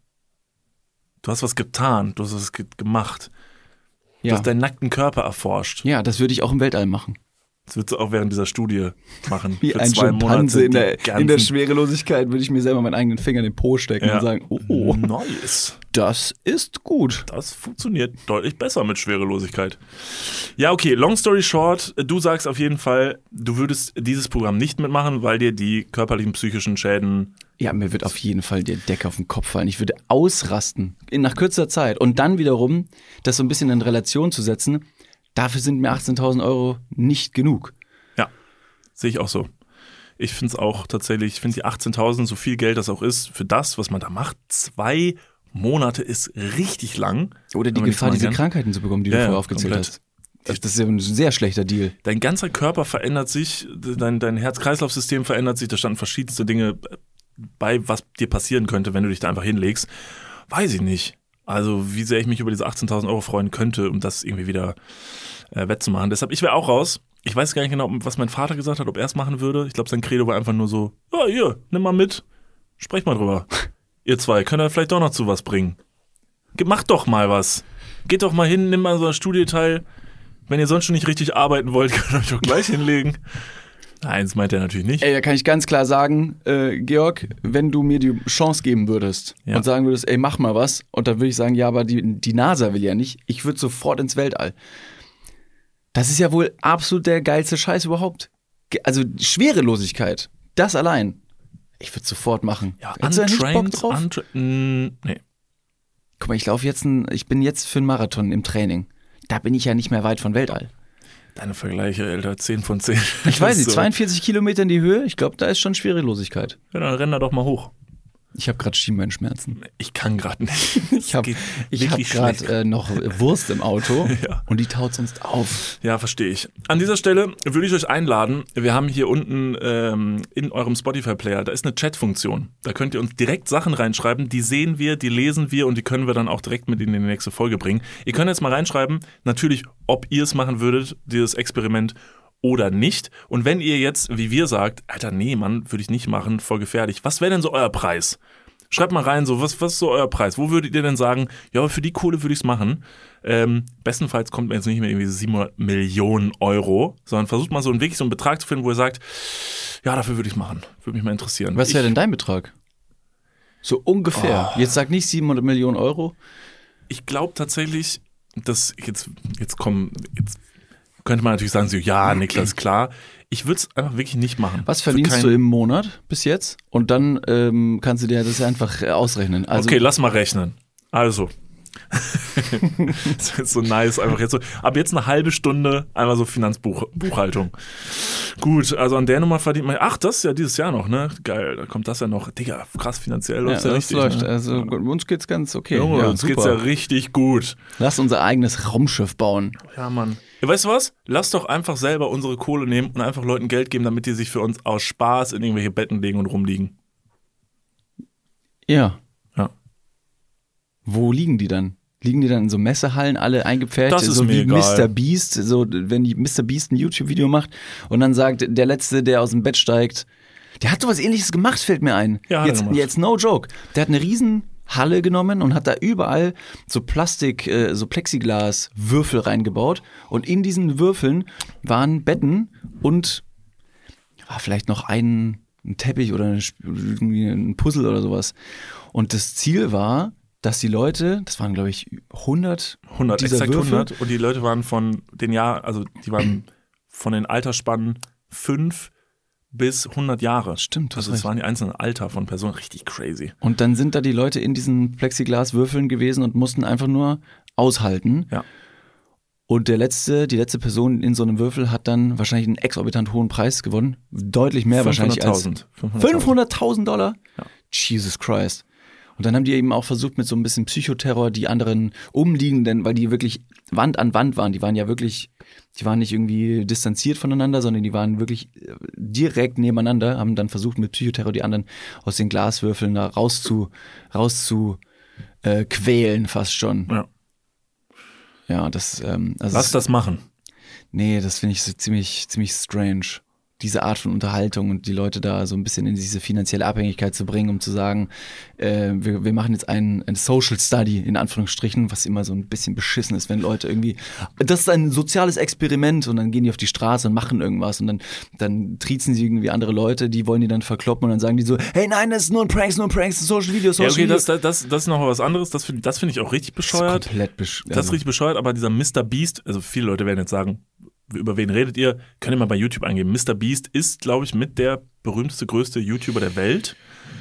Du hast was getan, du hast was ge gemacht. Du Ja, hast deinen nackten Körper erforscht. ja, das würde ich auch im Weltall machen. Das würdest du auch während dieser Studie machen. Wie Für ein zwei Schimpanse Monate in der, die in der ganzen- Schwerelosigkeit würde ich mir selber meinen eigenen Finger in den Po stecken Ja. und sagen, oh, oh, Nice. das ist gut. Das funktioniert deutlich besser mit Schwerelosigkeit. Ja, okay, long story short, du sagst auf jeden Fall, du würdest dieses Programm nicht mitmachen, weil dir die körperlichen, psychischen Schäden... Ja, mir wird auf jeden Fall die Decke auf den Kopf fallen. Ich würde ausrasten in, nach kürzester Zeit. Und dann wiederum, das so ein bisschen in Relation zu setzen, dafür sind mir achtzehntausend Euro nicht genug. Ja, sehe ich auch so. Ich finde es auch tatsächlich, ich finde die achtzehntausend, so viel Geld das auch ist, für das, was man da macht, zwei Monate ist richtig lang. Oder die Wenn man Gefahr, nichts diese machen kann. Krankheiten zu bekommen, die Ja, du ja, vorher aufgezählt komplett. hast. Das, das ist ja ein sehr schlechter Deal. Dein ganzer Körper verändert sich, dein, dein Herz-Kreislauf-System verändert sich, da standen verschiedenste Dinge bei, was dir passieren könnte, wenn du dich da einfach hinlegst. Weiß ich nicht. Also wie sehr ich mich über diese achtzehntausend Euro freuen könnte, um das irgendwie wieder äh, wettzumachen. Deshalb, ich wäre auch raus. Ich weiß gar nicht genau, was mein Vater gesagt hat, ob er es machen würde. Ich glaube, sein Credo war einfach nur so, ja, hier, nimm mal mit, sprecht mal drüber. Ihr zwei, könnt ihr vielleicht doch noch zu was bringen. Ge- Macht doch mal was. Geht doch mal hin, nimm mal so eine Studie teil. Wenn ihr sonst schon nicht richtig arbeiten wollt, könnt ihr euch doch gleich hinlegen. Nein, das meint er natürlich nicht. Ey, da kann ich ganz klar sagen, äh, Georg, wenn du mir die Chance geben würdest Ja. und sagen würdest, ey, mach mal was, und dann würde ich sagen, ja, aber die, die NASA will ja nicht, ich würde sofort ins Weltall. Das ist ja wohl absolut der geilste Scheiß überhaupt. Ge- Also Schwerelosigkeit, das allein. Ich würde sofort machen. Ja, Hättest du da nicht Bock untrained, drauf? untra mm, nee. Guck mal, ich laufe jetzt, ein, ich bin jetzt für einen Marathon im Training. Da bin ich ja nicht mehr weit von Weltall. Deine Vergleiche, Alter, zehn von zehn. Ich weiß nicht, So. zweiundvierzig Kilometer in die Höhe, ich glaube, da ist schon Schwerelosigkeit. Ja, dann renn da doch mal hoch. Ich habe gerade Schienbeinschmerzen. Ich kann gerade nicht. Ich habe ich hab gerade äh, noch Wurst im Auto Ja. und die taut sonst auf. Ja, verstehe ich. An dieser Stelle würde ich euch einladen, wir haben hier unten ähm, in eurem Spotify-Player, da ist eine Chat-Funktion. Da könnt ihr uns direkt Sachen reinschreiben, die sehen wir, die lesen wir und die können wir dann auch direkt mit in die nächste Folge bringen. Ihr könnt jetzt mal reinschreiben, natürlich, ob ihr es machen würdet, dieses Experiment, oder nicht. Und wenn ihr jetzt, wie wir sagt, Alter, nee, Mann, würde ich nicht machen, voll gefährlich. Was wäre denn so euer Preis? Schreibt mal rein, so was, was ist so euer Preis? Wo würdet ihr denn sagen, ja, aber für die Kohle würde ich es machen? Ähm, bestenfalls kommt mir jetzt nicht mehr irgendwie siebenhundert Millionen Euro, sondern versucht mal so einen wirklich so einen Betrag zu finden, wo ihr sagt, ja, dafür würde ich es machen. Würde mich mal interessieren. Was wäre denn dein Betrag? So ungefähr. Oh. Jetzt sag nicht siebenhundert Millionen Euro. Ich glaube tatsächlich, dass jetzt, jetzt kommen, jetzt könnte man natürlich sagen, so, ja, Niklas, klar. Ich würde es einfach wirklich nicht machen. Was verdienst du im Monat bis jetzt? Und dann ähm, kannst du dir das einfach ausrechnen. Also okay, lass mal rechnen. Also, das ist so nice, einfach jetzt so. Ab jetzt eine halbe Stunde einmal so Finanzbuchhaltung. Gut, also an der Nummer verdient man, ach, das ist ja dieses Jahr noch, ne? Geil, da kommt das ja noch. Digga, krass finanziell läuft ja, ja richtig. Läuft. Ne? Also uns geht's ganz okay. Junge, ja, uns super. geht's ja richtig gut. Lass unser eigenes Raumschiff bauen. Ja, Mann. Ja, weißt du was? Lass doch einfach selber unsere Kohle nehmen und einfach Leuten Geld geben, damit die sich für uns aus Spaß in irgendwelche Betten legen und rumliegen. Ja. Ja. Wo liegen die dann? Liegen die dann in so Messehallen, alle eingepfercht, das ist so mir wie egal. Mister Beast, so wenn die Mister Beast ein YouTube-Video macht und dann sagt, der Letzte, der aus dem Bett steigt, der hat sowas Ähnliches gemacht, fällt mir ein. Ja, jetzt, gemacht. jetzt no joke. Der hat eine riesen Halle genommen und hat da überall so Plastik, äh, so Plexiglas-Würfel reingebaut und in diesen Würfeln waren Betten und war vielleicht noch ein, ein Teppich oder ein, irgendwie ein Puzzle oder sowas. Und das Ziel war, dass die Leute, das waren glaube ich hundert, hundert, dieser exakt Würfel. hundert und die Leute waren von den Jahr, also die waren von den Altersspannen fünf bis hundert Jahre. Stimmt, also das waren die einzelnen Alter von Personen, richtig crazy. Und dann sind da die Leute in diesen Plexiglaswürfeln gewesen und mussten einfach nur aushalten. Ja. Und der letzte, die letzte Person in so einem Würfel hat dann wahrscheinlich einen exorbitant hohen Preis gewonnen. Deutlich mehr wahrscheinlich als fünfhunderttausend Dollar? Ja. Jesus Christ. Und dann haben die eben auch versucht mit so ein bisschen Psychoterror die anderen umliegenden, weil die wirklich Wand an Wand waren, die waren ja wirklich, die waren nicht irgendwie distanziert voneinander, sondern die waren wirklich direkt nebeneinander, haben dann versucht mit Psychoterror die anderen aus den Glaswürfeln da rauszu, rauszu äh, quälen fast schon. Ja. Ja, das, ähm, also Lass das machen. Nee, das finde ich so ziemlich, ziemlich strange. Diese Art von Unterhaltung und die Leute da so ein bisschen in diese finanzielle Abhängigkeit zu bringen, um zu sagen, äh, wir, wir machen jetzt ein, ein Social Study, in Anführungsstrichen, was immer so ein bisschen beschissen ist, wenn Leute irgendwie, das ist ein soziales Experiment und dann gehen die auf die Straße und machen irgendwas und dann, dann triezen sie irgendwie andere Leute, die wollen die dann verkloppen und dann sagen die so, hey nein, das ist nur ein Prank, das ist nur ein Prank, das ist ein Social Video, Social ja, okay, Video. das, das, das ist noch was anderes, das finde das find ich auch richtig bescheuert. Das ist komplett bescheuert. Das ist richtig bescheuert, aber dieser Mister Beast, also viele Leute werden jetzt sagen, über wen redet ihr? Könnt ihr mal bei YouTube eingeben. Mister Beast ist, glaube ich, mit der berühmteste, größte YouTuber der Welt.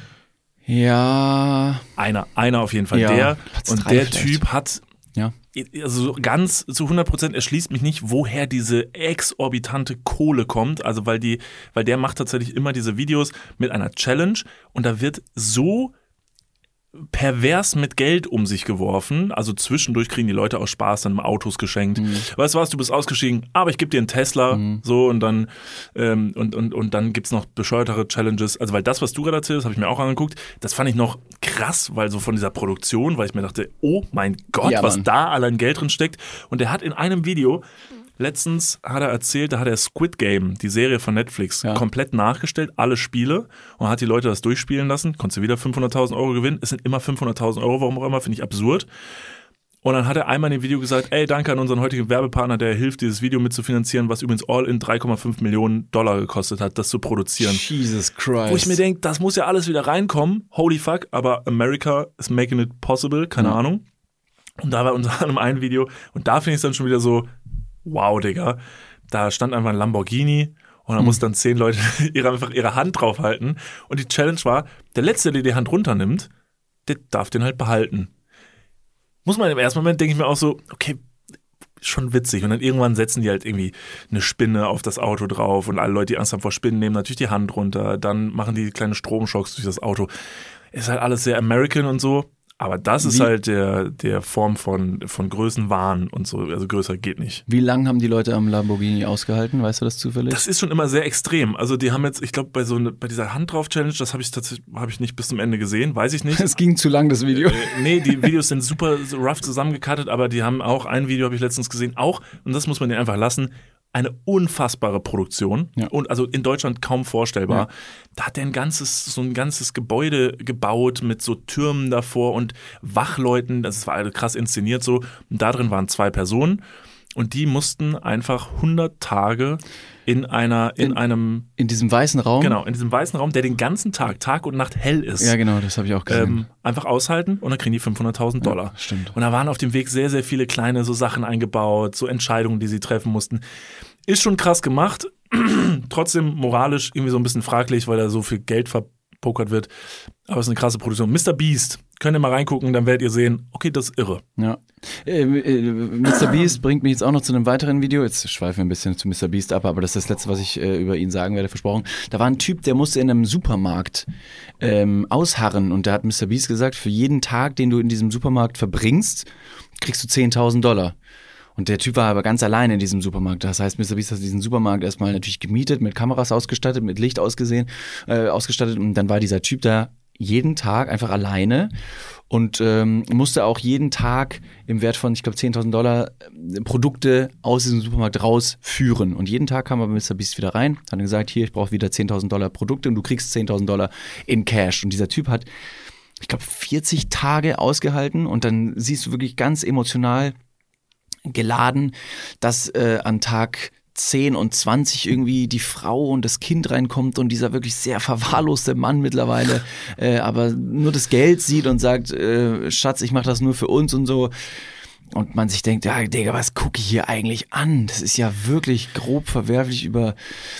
Ja. Einer, einer auf jeden Fall. Ja, der. Platz Und drei der vielleicht. Typ hat, Ja. also ganz zu hundert Prozent erschließt mich nicht, woher diese exorbitante Kohle kommt. Also weil die, weil der macht tatsächlich immer diese Videos mit einer Challenge und da wird so pervers mit Geld um sich geworfen. Also zwischendurch kriegen die Leute aus Spaß dann mal Autos geschenkt. Mhm. Weißt du was, du bist ausgestiegen, aber ich gebe dir einen Tesla. Mhm. So und dann ähm, und, und, und dann gibt's noch bescheuertere Challenges. Also weil das, was du gerade erzählst, habe ich mir auch angeguckt, das fand ich noch krass, weil so von dieser Produktion, weil ich mir dachte, oh mein Gott, ja, was Mann. da allein Geld drin steckt. Und der hat in einem Video letztens hat er erzählt, da hat er Squid Game, die Serie von Netflix, ja. komplett komplett nachgestellt, alle Spiele und hat die Leute das durchspielen lassen, konntest du wieder fünfhunderttausend Euro gewinnen, es sind immer fünfhunderttausend Euro, warum auch immer, finde ich absurd. Und dann hat er einmal in dem Video gesagt, ey, danke an unseren heutigen Werbepartner, der hilft, dieses Video mitzufinanzieren, was übrigens all in drei Komma fünf Millionen Dollar gekostet hat, das zu produzieren. Jesus Christ. Wo ich mir denke, das muss ja alles wieder reinkommen, holy fuck, aber America is making it possible, keine ja. Ahnung. Und da war unter anderem ein Video und da finde ich es dann schon wieder so, wow, Digga, da stand einfach ein Lamborghini und da hm. mussten dann zehn Leute ihre, einfach ihre Hand draufhalten und die Challenge war, der Letzte, der die Hand runternimmt, der darf den halt behalten. Muss man im ersten Moment, denke ich mir auch so, okay, schon witzig und dann irgendwann setzen die halt irgendwie eine Spinne auf das Auto drauf und alle Leute, die Angst haben vor Spinnen, nehmen natürlich die Hand runter, dann machen die kleine Stromschocks durch das Auto. Ist halt alles sehr American und so. Aber das ist Wie? halt der, der Form von, von Größenwahn und so. Also größer geht nicht. Wie lange haben die Leute am Lamborghini ausgehalten? Weißt du das zufällig? Das ist schon immer sehr extrem. Also die haben jetzt, ich glaube, bei so ne, bei dieser Hand drauf Challenge, das habe ich tatsächlich habe ich nicht bis zum Ende gesehen, weiß ich nicht. Es ging zu lang, das Video. Äh, nee, die Videos sind super rough zusammengecuttet, aber die haben auch, ein Video habe ich letztens gesehen, auch, und das muss man denen einfach lassen, eine unfassbare Produktion Ja. und also in Deutschland kaum vorstellbar. Ja. Da hat er ein ganzes, so ein ganzes Gebäude gebaut mit so Türmen davor und Wachleuten. Das war alles krass inszeniert so. Und da drin waren zwei Personen und die mussten einfach hundert Tage in einer, in, In- einem, In diesem weißen Raum. genau, in diesem weißen Raum, der den ganzen Tag, Tag und Nacht hell ist. Ja, genau, das habe ich auch gesehen. Ähm, einfach aushalten und dann kriegen die fünfhunderttausend Dollar. stimmt. Und da waren auf dem Weg sehr, sehr viele kleine so Sachen eingebaut, so Entscheidungen, die sie treffen mussten. Ist schon krass gemacht, trotzdem moralisch irgendwie so ein bisschen fraglich, weil da so viel Geld verpokert wird. Aber es ist eine krasse Produktion. Mister Beast, könnt ihr mal reingucken, dann werdet ihr sehen, okay, das ist irre. Ja. Äh, äh, Mister Beast bringt mich jetzt auch noch zu einem weiteren Video. Jetzt schweifen wir ein bisschen zu Mister Beast ab, aber das ist das Letzte, was ich äh, über ihn sagen werde, versprochen. Da war ein Typ, der musste in einem Supermarkt ähm, ausharren und da hat Mister Beast gesagt, für jeden Tag, den du in diesem Supermarkt verbringst, kriegst du zehntausend Dollar. Und der Typ war aber ganz allein in diesem Supermarkt. Das heißt, Mister Beast hat diesen Supermarkt erstmal natürlich gemietet, mit Kameras ausgestattet, mit Licht ausgesehen, äh, ausgestattet. Und dann war dieser Typ da jeden Tag einfach alleine und ähm, musste auch jeden Tag im Wert von, ich glaube, zehntausend Dollar äh, Produkte aus diesem Supermarkt rausführen. Und jeden Tag kam aber Mister Beast wieder rein, hat dann gesagt, hier, ich brauche wieder zehntausend Dollar Produkte und du kriegst zehntausend Dollar in Cash. Und dieser Typ hat, ich glaube, vierzig Tage ausgehalten und dann siehst du wirklich ganz emotional geladen, dass äh, an Tag zehn und zwanzig irgendwie die Frau und das Kind reinkommt und dieser wirklich sehr verwahrloste Mann mittlerweile äh, aber nur das Geld sieht und sagt, äh, Schatz, ich mach das nur für uns und so. Und man sich denkt, ja, Digga, was gucke ich hier eigentlich an? Das ist ja wirklich grob verwerflich über,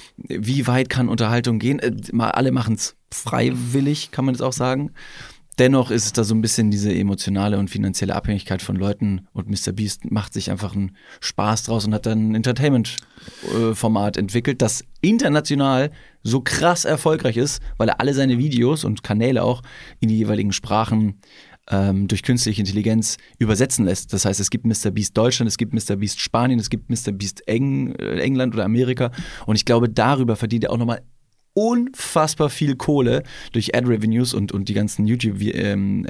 wie weit kann Unterhaltung gehen. Äh, mal alle machen es freiwillig, kann man jetzt auch sagen. Dennoch ist es da so ein bisschen diese emotionale und finanzielle Abhängigkeit von Leuten und Mister Beast macht sich einfach einen Spaß draus und hat dann ein Entertainment-Format entwickelt, das international so krass erfolgreich ist, weil er alle seine Videos und Kanäle auch in die jeweiligen Sprachen ähm, durch künstliche Intelligenz übersetzen lässt. Das heißt, es gibt Mister Beast Deutschland, es gibt Mister Beast Spanien, es gibt Mister Beast Eng, äh, England oder Amerika und ich glaube, darüber verdient er auch nochmal unfassbar viel Kohle durch Ad-Revenues und, und die ganzen YouTube-Ads. Ähm,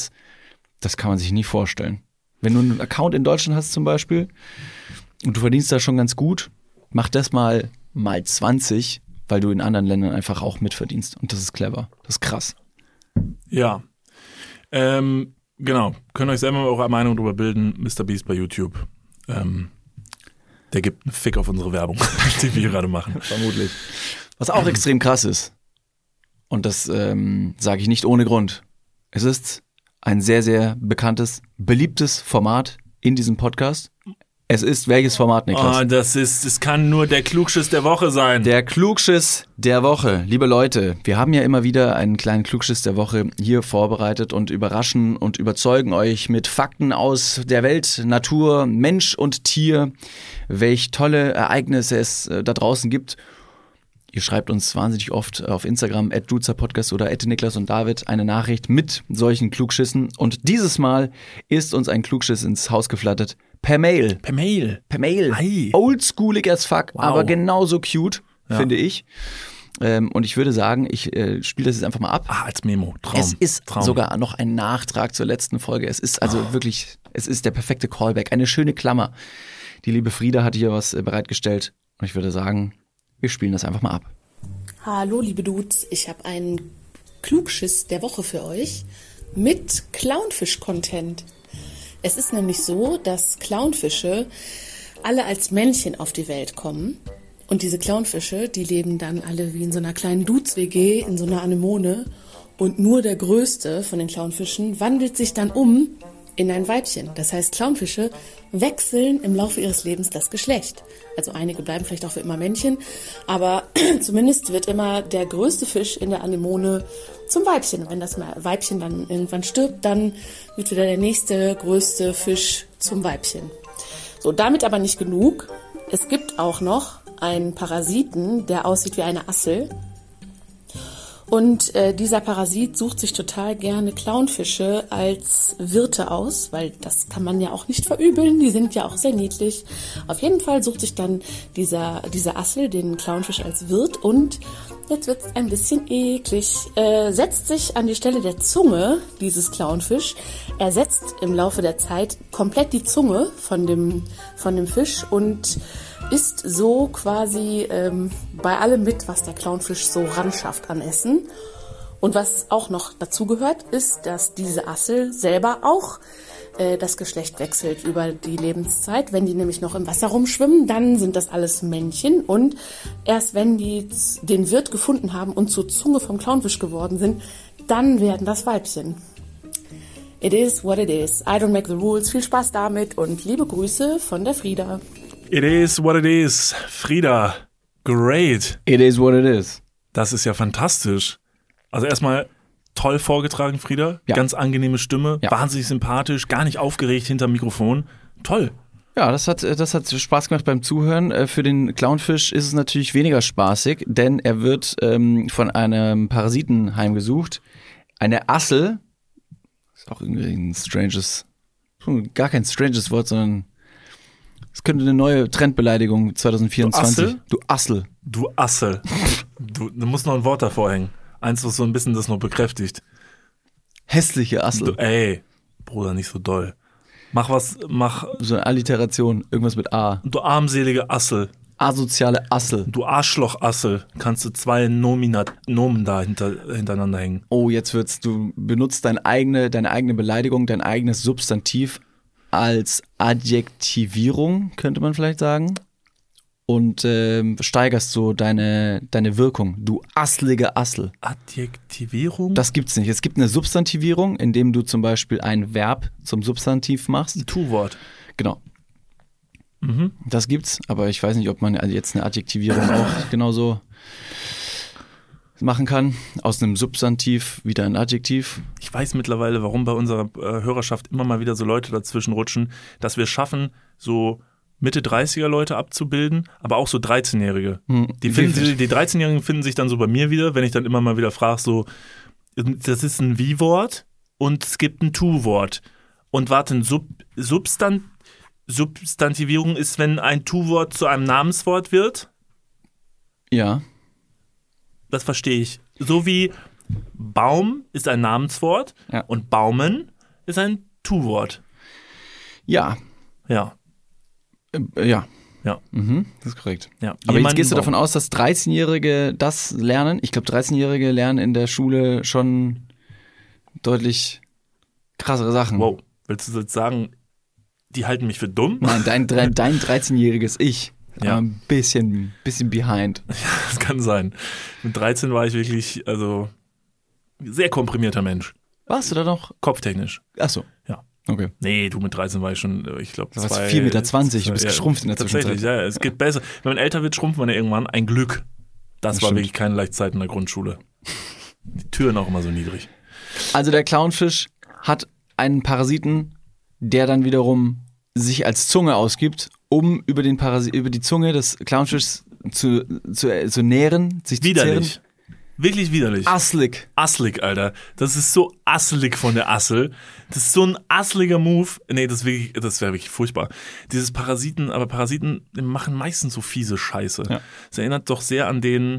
das kann man sich nie vorstellen. Wenn du einen Account in Deutschland hast zum Beispiel und du verdienst da schon ganz gut, mach das mal mal zwanzig, weil du in anderen Ländern einfach auch mitverdienst. Und das ist clever. Das ist krass. Ja. Ähm, genau. Könnt euch selber mal eure Meinung darüber bilden. Mister Beast bei YouTube. Ähm, der gibt einen Fick auf unsere Werbung, die wir hier gerade machen. Vermutlich. Was auch extrem krass ist, und das ähm, sage ich nicht ohne Grund, es ist ein sehr, sehr bekanntes, beliebtes Format in diesem Podcast. Es ist welches Format, Niklas? Oh, das ist, es kann nur der Klugschiss der Woche sein. Der Klugschiss der Woche. Liebe Leute, wir haben ja immer wieder einen kleinen Klugschiss der Woche hier vorbereitet und überraschen und überzeugen euch mit Fakten aus der Welt, Natur, Mensch und Tier, welch tolle Ereignisse es äh, da draußen gibt. Ihr schreibt uns wahnsinnig oft auf Instagram at duzerpodcast oder at Niklas und David eine Nachricht mit solchen Klugschissen. Und dieses Mal ist uns ein Klugschiss ins Haus geflattert. Per Mail. Per Mail. Per Mail. Ei. Oldschoolig as fuck, Wow. aber genauso cute, Ja. finde ich. Ähm, und ich würde sagen, ich äh, spiele das jetzt einfach mal ab. Ah, als Memo. Traum. Es ist Traum. sogar noch ein Nachtrag zur letzten Folge. Es ist also wirklich, es ist der perfekte Callback. Eine schöne Klammer. Die liebe Frieda hat hier was äh, bereitgestellt. Und ich würde sagen, wir spielen das einfach mal ab. Hallo liebe Dudes, ich habe einen Klugschiss der Woche für euch mit Clownfisch-Content. Es ist nämlich so, dass Clownfische alle als Männchen auf die Welt kommen. Und diese Clownfische, die leben dann alle wie in so einer kleinen Dudes-W G, in so einer Anemone. Und nur der größte von den Clownfischen wandelt sich dann um in ein Weibchen. Das heißt, Clownfische wechseln im Laufe ihres Lebens das Geschlecht. Also einige bleiben vielleicht auch für immer Männchen, aber zumindest wird immer der größte Fisch in der Anemone zum Weibchen. Und wenn das Weibchen dann irgendwann stirbt, dann wird wieder der nächste größte Fisch zum Weibchen. So, damit aber nicht genug. Es gibt auch noch einen Parasiten, der aussieht wie eine Assel. Und äh, dieser Parasit sucht sich total gerne Clownfische als Wirte aus, weil das kann man ja auch nicht verübeln, die sind ja auch sehr niedlich. Auf jeden Fall sucht sich dann dieser, dieser Assel den Clownfisch als Wirt und jetzt wird es ein bisschen eklig. Äh, setzt sich an die Stelle der Zunge dieses Clownfisch, ersetzt im Laufe der Zeit komplett die Zunge von dem, von dem Fisch und isst so quasi ähm, bei allem mit, was der Clownfisch so ranschafft an Essen. Und was auch noch dazu gehört, ist, dass diese Assel selber auch äh, das Geschlecht wechselt über die Lebenszeit. Wenn die nämlich noch im Wasser rumschwimmen, dann sind das alles Männchen. Und erst wenn die den Wirt gefunden haben und zur Zunge vom Clownfisch geworden sind, dann werden das Weibchen. It is what it is. I don't make the rules. Viel Spaß damit und liebe Grüße von der Frieda. It is what it is. Frieda, great. It is what it is. Das ist ja fantastisch. Also erstmal toll vorgetragen, Frieda. Ja. Ganz angenehme Stimme, Ja. wahnsinnig sympathisch, gar nicht aufgeregt hinterm Mikrofon. Toll. Ja, das hat, das hat Spaß gemacht beim Zuhören. Für den Clownfisch ist es natürlich weniger spaßig, denn er wird ähm, von einem Parasiten heimgesucht. Eine Assel, ist auch irgendwie ein stranges, gar kein stranges Wort, sondern es könnte eine neue Trendbeleidigung zwanzig vierundzwanzig. Du Assel? Du Assel. Du, du musst noch ein Wort davor hängen. Eins, was so ein bisschen das noch bekräftigt. Hässliche Assel. Du, ey, Bruder, nicht so doll. Mach was, mach, So eine Alliteration, irgendwas mit A. du armselige Assel. Asoziale Assel. Du Arschloch-Assel. Kannst du zwei Nomina, Nomen da hinter, hintereinander hängen. Oh, jetzt wird's, du benutzt deine eigene, deine eigene Beleidigung, dein eigenes Substantiv als Adjektivierung, könnte man vielleicht sagen. Und ähm, steigerst so deine, deine Wirkung. Du asslige Assel. Adjektivierung? Das gibt's nicht. Es gibt eine Substantivierung, indem du zum Beispiel ein Verb zum Substantiv machst. Ein Tu-Wort. Genau. Mhm. Das gibt's, aber ich weiß nicht, ob man jetzt eine Adjektivierung auch genauso machen kann. Aus einem Substantiv wieder ein Adjektiv. Ich weiß mittlerweile, warum bei unserer äh, Hörerschaft immer mal wieder so Leute dazwischen rutschen, dass wir schaffen, so Mitte dreißiger Leute abzubilden, aber auch so dreizehnjährige. Hm, Die, finden, die, die dreizehnjährigen finden sich dann so bei mir wieder, wenn ich dann immer mal wieder frage, so, das ist ein Wie-Wort und es gibt ein Tu-Wort. Und warte, ein Sub, Substan, Substantivierung ist, wenn ein Tu-Wort zu einem Namenswort wird? Ja. Das verstehe ich. So wie Baum ist ein Namenswort Ja. und Baumen ist ein Tu-Wort. Ja. Ja. Äh, ja. Ja. Mhm, das ist korrekt. ja. Aber jetzt Jemanden gehst du Baum. davon aus, dass dreizehnjährige das lernen? Ich glaube, dreizehnjährige lernen in der Schule schon deutlich krassere Sachen. Wow. Willst du jetzt sagen, die halten mich für dumm? Nein, dein, dein, dein dreizehnjähriges Ich. Ja. Ja. Ein bisschen, bisschen behind. Das kann sein. Mit dreizehn war ich wirklich, also, sehr komprimierter Mensch. Warst du da noch? Kopftechnisch. Achso. Ja. Okay. Nee, du mit dreizehn war ich schon, ich glaube, Du warst zwei... vier Meter zwanzig, du bist ja, geschrumpft in der Tatsächlich, Zwischenzeit. ja, es geht besser. Wenn man älter wird, schrumpft man ja irgendwann. Ein Glück. Das, Das war stimmt. wirklich keine leichte Zeit in der Grundschule. Die Türen auch immer so niedrig. Also der Clownfisch hat einen Parasiten, der dann wiederum sich als Zunge ausgibt, um über, den Parasi- über die Zunge des Clownfischs zu, zu, zu nähren, sich Widerlich. zu zehren. Wirklich widerlich. Asslig. Asselig, Alter. Das ist so asselig von der Assel. Das ist so ein asseliger Move. Nee, das, wirklich, das wäre wirklich furchtbar. Dieses Parasiten, aber Parasiten machen meistens so fiese Scheiße. Ja. Das erinnert doch sehr an den,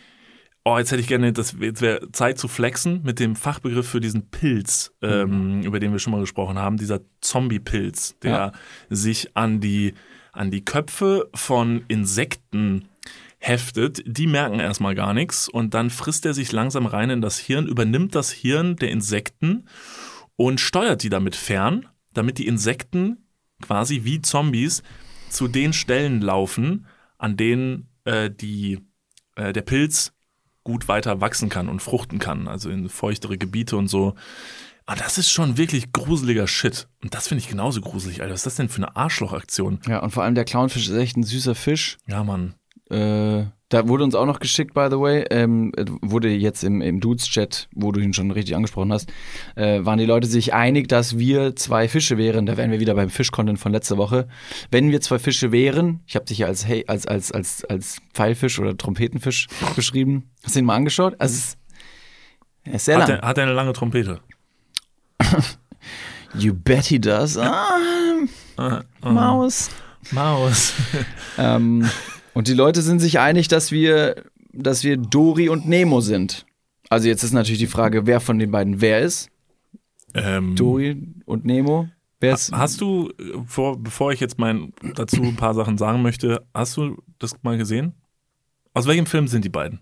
oh, jetzt hätte ich gerne, das, jetzt wäre Zeit zu flexen mit dem Fachbegriff für diesen Pilz, ähm, über den wir schon mal gesprochen haben, dieser Zombie-Pilz, der Ja. sich an die, an die Köpfe von Insekten heftet, die merken erstmal gar nichts und dann frisst er sich langsam rein in das Hirn, übernimmt das Hirn der Insekten und steuert die damit fern, damit die Insekten quasi wie Zombies zu den Stellen laufen, an denen äh, die, äh, der Pilz gut weiter wachsen kann und fruchten kann, also in feuchtere Gebiete und so. Aber das ist schon wirklich gruseliger Shit. Und das finde ich genauso gruselig, Alter. Was ist das denn für eine Arschlochaktion? Ja, und vor allem der Clownfisch ist echt ein süßer Fisch. Ja, Mann. Äh, da wurde uns auch noch geschickt, by the way, ähm, wurde jetzt im, im Dudes-Chat, wo du ihn schon richtig angesprochen hast, äh, waren die Leute sich einig, dass wir zwei Fische wären. Da wären wir wieder beim Fisch-Content von letzter Woche. Wenn wir zwei Fische wären, ich habe dich ja als, hey, als, als, als, als Pfeilfisch oder Trompetenfisch beschrieben. Hast du ihn mal angeschaut? Also, es ist, er ist sehr Hat lang. er, hat er eine lange Trompete? You bet he does. Ah, Ah, ah. Maus. Maus. Ähm, und die Leute sind sich einig, dass wir, dass wir Dory und Nemo sind. Also jetzt ist natürlich die Frage, wer von den beiden wer ist. ähm, Dory und Nemo. Wer ist, Hast du, äh, vor, bevor ich jetzt mein, dazu ein paar Sachen sagen möchte, hast du das mal gesehen? Aus welchem Film sind die beiden?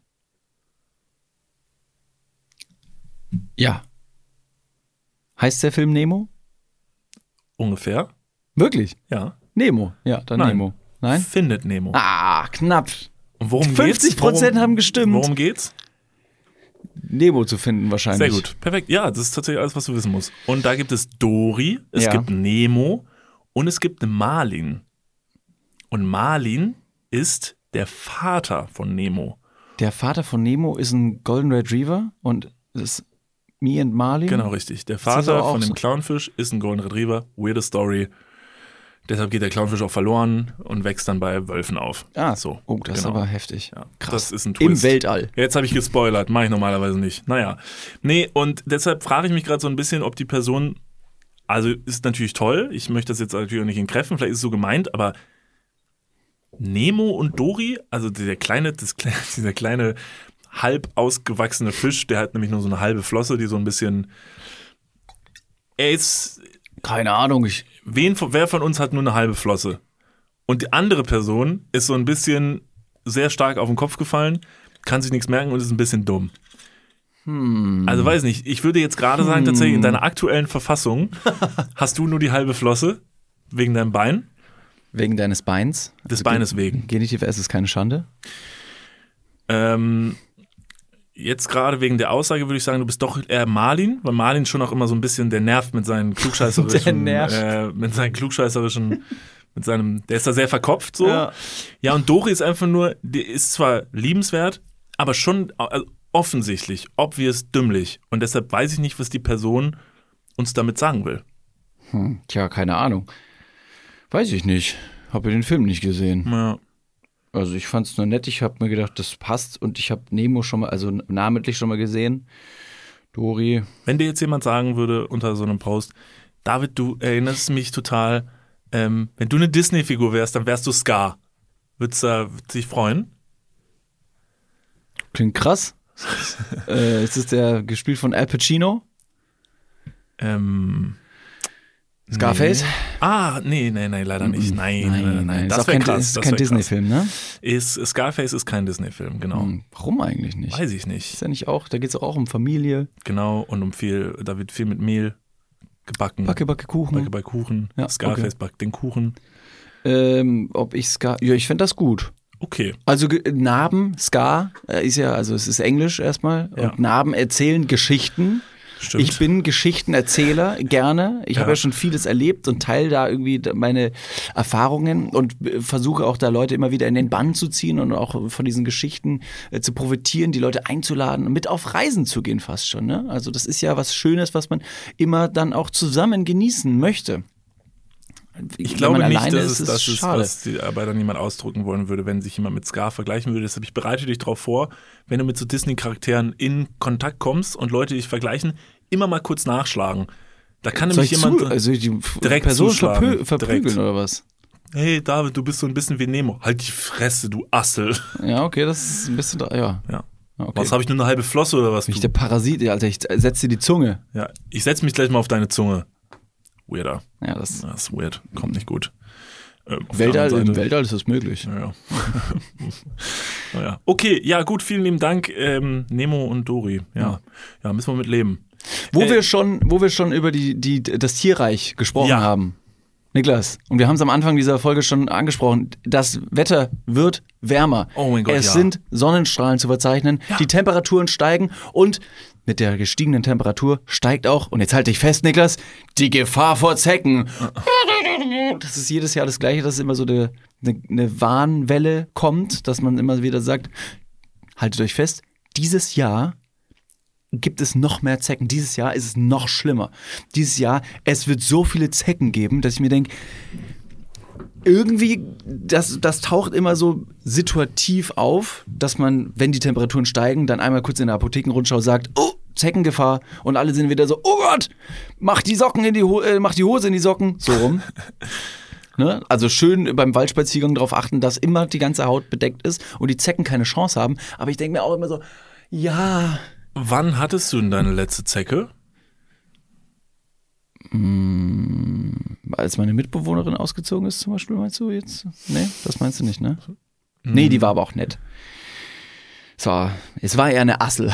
ja. Heißt der Film Nemo? Ungefähr? Wirklich? Ja. Nemo, ja, dann Nein. Nemo. Nein? Findet Nemo. Ah, knapp. Und worum fünfzig geht's? Prozent Worum- haben gestimmt. Worum geht's? Nemo zu finden wahrscheinlich. Sehr gut. Perfekt. Ja, das ist tatsächlich alles, was du wissen musst. Und da gibt es Dory, es Ja. gibt Nemo und es gibt Marlin. Und Marlin ist der Vater von Nemo. Der Vater von Nemo ist ein Golden Retriever und ist Me and Marlin. Genau, richtig. Der Ist das Vater auch von dem so? Clownfisch ist ein Golden Retriever. Weirde Story. Deshalb geht der Clownfisch auch verloren und wächst dann bei Wölfen auf. Ah, so. Oh, das ist genau. aber heftig. Ja, Krass. Das ist ein Im Twist. Weltall. Jetzt habe ich gespoilert, mache ich normalerweise nicht. Naja. Nee, und deshalb frage ich mich gerade so ein bisschen, ob die Person, also ist natürlich toll, ich möchte das jetzt natürlich auch nicht entkräften, vielleicht ist es so gemeint, aber Nemo und Dory, also der kleine, das, kleine- dieser kleine halb ausgewachsene Fisch, der hat nämlich nur so eine halbe Flosse, die so ein bisschen, er ist, Keine Ahnung, ich. wen, von- wer von uns hat nur eine halbe Flosse? Und die andere Person ist so ein bisschen sehr stark auf den Kopf gefallen, kann sich nichts merken und ist ein bisschen dumm. Also weiß nicht, ich würde jetzt gerade sagen, tatsächlich in deiner aktuellen Verfassung hast du nur die halbe Flosse wegen deinem Bein, Wegen deines Beins. des Beines wegen. Genitiv S ist keine Schande. Ähm, jetzt gerade wegen der Aussage würde ich sagen, du bist doch eher Marlin, weil Marlin schon auch immer so ein bisschen, der nervt mit seinen klugscheißerischen, Der nervt. äh, mit seinen klugscheißerischen, mit seinem, der ist da sehr verkopft so. Ja. Ja, und Dory ist einfach nur, die ist zwar liebenswert, aber schon also offensichtlich, obvious dümmlich. Und deshalb weiß ich nicht, was die Person uns damit sagen will. Hm, tja, keine Ahnung. Weiß ich nicht. Habe den Film nicht gesehen. Ja. Also ich fand es nur nett. Ich habe mir gedacht, das passt. Und ich habe Nemo schon mal, also namentlich schon mal gesehen. Dory. Wenn dir jetzt jemand sagen würde unter so einem Post, David, du erinnerst mich total, ähm, wenn du eine Disney-Figur wärst, dann wärst du Scar. Würdest du da würdest du dich freuen? Klingt krass. äh, ist es der gespielt von Al Pacino? Ähm, Scarface? Nee. Ah, nee, nee, nee, leider nicht. Nein, nein, nein, nein. Ist Das auch wäre kein, krass. ist das kein wär krass. Disney-Film, ne? Ist, Scarface ist kein Disney-Film, genau. Hm, warum eigentlich nicht? Weiß ich nicht. Ist ja nicht auch, da geht es auch um Familie. Genau, und um viel, da wird viel mit Mehl gebacken. Backe, Backe, Kuchen. Backe bei Kuchen. Ja, Scarface okay. backt den Kuchen. Ähm, ob ich Scar, ja, ich finde das gut. Okay. Also ge- Narben, Scar, äh, ist ja, also es ist Englisch erstmal. Ja. Und Narben erzählen Geschichten. Stimmt. Ich bin Geschichtenerzähler, gerne. Ich Ja. habe ja schon vieles erlebt und teile da irgendwie meine Erfahrungen und äh, versuche auch da Leute immer wieder in den Bann zu ziehen und auch von diesen Geschichten äh, zu profitieren, die Leute einzuladen und mit auf Reisen zu gehen fast schon. Ne? Also das ist ja was Schönes, was man immer dann auch zusammen genießen möchte. Ich Wenn glaube man nicht, alleine dass ist, es ist das ist, schade. was die Arbeiter niemand ausdrücken wollen würde, wenn sich jemand mit Scar vergleichen würde. Deshalb ich bereite dich darauf vor, wenn du mit so Disney-Charakteren in Kontakt kommst und Leute dich vergleichen, immer mal kurz nachschlagen. Da kann Soll nämlich ich jemand zu, also die direkt Person zuschlagen. verpö verprügeln Direkt. oder was? Hey David, du bist so ein bisschen wie Nemo. Halt die Fresse, du Assel. Ja, okay, das ist ein bisschen, da- ja. Ja. Okay. Was, habe ich nur eine halbe Flosse oder was? Bin ich Du? der Parasit, Alter, ich setze dir die Zunge. Ja, ich setze mich gleich mal auf deine Zunge. Weirder. Ja, das Das ist weird. Kommt nicht gut. Ähm, auf der Weltall, anderen im Seite- Weltall ist das möglich. Naja. naja. Okay, ja gut, vielen lieben Dank, ähm, Nemo und Dory. Ja. ja, müssen wir mit leben. Wo Äh, wir schon, wo wir schon über die, die, das Tierreich gesprochen Ja. haben. Niklas, und wir haben es am Anfang dieser Folge schon angesprochen, das Wetter wird wärmer. Oh mein Gott, Es ja. sind Sonnenstrahlen zu verzeichnen, die Temperaturen steigen und mit der gestiegenen Temperatur steigt auch, und jetzt halte ich fest, Niklas, die Gefahr vor Zecken. Das ist jedes Jahr das Gleiche, dass immer so eine, eine, eine Warnwelle kommt, dass man immer wieder sagt, haltet euch fest, dieses Jahr gibt es noch mehr Zecken. Dieses Jahr ist es noch schlimmer. Dieses Jahr, es wird so viele Zecken geben, dass ich mir denke, irgendwie, das, das taucht immer so situativ auf, dass man, wenn die Temperaturen steigen, dann einmal kurz in der Apothekenrundschau sagt, oh, Zeckengefahr, und alle sind wieder so, oh Gott, mach die Socken in die Ho äh, mach die Hose in die Socken, so rum. Ne? Also schön beim Waldspaziergang darauf achten, dass immer die ganze Haut bedeckt ist und die Zecken keine Chance haben. Aber ich denke mir auch immer so, ja, Wann hattest du denn deine letzte Zecke? mm, als meine Mitbewohnerin ausgezogen ist zum Beispiel, meinst du jetzt? Nee, das meinst du nicht, ne? Mhm. Nee, die war aber auch nett. Es war, es war eher eine Assel.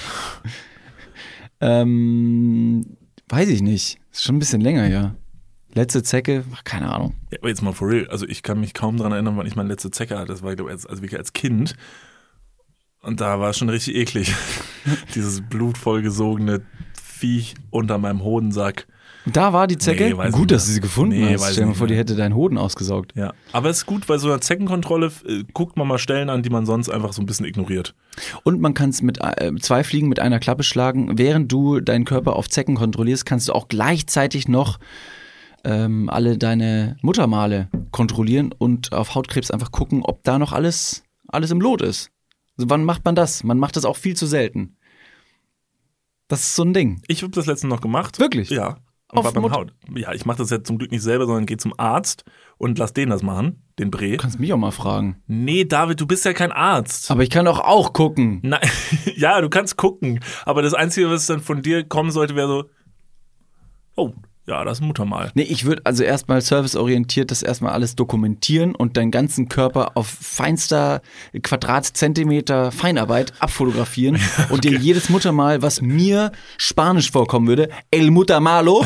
ähm, weiß ich nicht. Ist schon ein bisschen länger, ja. Letzte Zecke, keine Ahnung. Ja, aber jetzt mal for real. Also ich kann mich kaum daran erinnern, wann ich meine letzte Zecke hatte. Das war, glaube ich, als, also wirklich als Kind. Und da war es schon richtig eklig. Dieses blutvollgesogene Viech unter meinem Hodensack. Da war die Zecke? Nee, gut, dass du sie gefunden nee, hast. Stell dir mal vor, die hätte deinen Hoden ausgesaugt. Ja, aber es ist gut, bei so einer Zeckenkontrolle äh, guckt man mal Stellen an, die man sonst einfach so ein bisschen ignoriert. Und man kann es mit äh, zwei Fliegen mit einer Klappe schlagen. Während du deinen Körper auf Zecken kontrollierst, kannst du auch gleichzeitig noch ähm, alle deine Muttermale kontrollieren und auf Hautkrebs einfach gucken, ob da noch alles, alles im Lot ist. Also wann macht man das? Man macht das auch viel zu selten. Das ist so ein Ding. Ich habe das letztens noch gemacht. Wirklich? Ja. Auf war beim Mut- Haut. Ja, ich mache das jetzt zum Glück nicht selber, sondern gehe zum Arzt und lass den das machen, den Bre. Du kannst mich auch mal fragen. Nee, David, du bist ja kein Arzt. Aber ich kann doch auch gucken. Nein, ja, du kannst gucken, aber das Einzige, was dann von dir kommen sollte, wäre so, oh, ja, das ist ein Muttermal. Nee, ich würde also erstmal serviceorientiert das erstmal alles dokumentieren und deinen ganzen Körper auf feinster Quadratzentimeter Feinarbeit abfotografieren okay. Und dir jedes Muttermal, was mir spanisch vorkommen würde, el Muttermalo,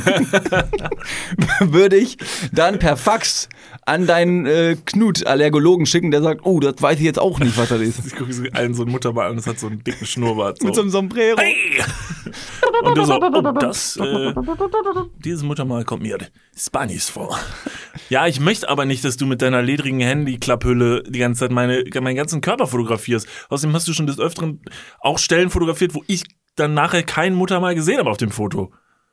würde ich dann per Fax an deinen äh, Knut-Allergologen schicken, der sagt, oh, das weiß ich jetzt auch nicht, was das ist. Ich gucke so einen so ein Muttermal an, das hat so einen dicken Schnurrbart. So. Mit so einem Sombrero. Hey! Und du so, oh, das, äh, dieses Muttermal kommt mir Spanisch vor. Ja, ich möchte aber nicht, dass du mit deiner ledrigen Handyklapphülle die ganze Zeit meine, meinen ganzen Körper fotografierst. Außerdem hast du schon des Öfteren auch Stellen fotografiert, wo ich dann nachher kein Muttermal gesehen habe auf dem Foto.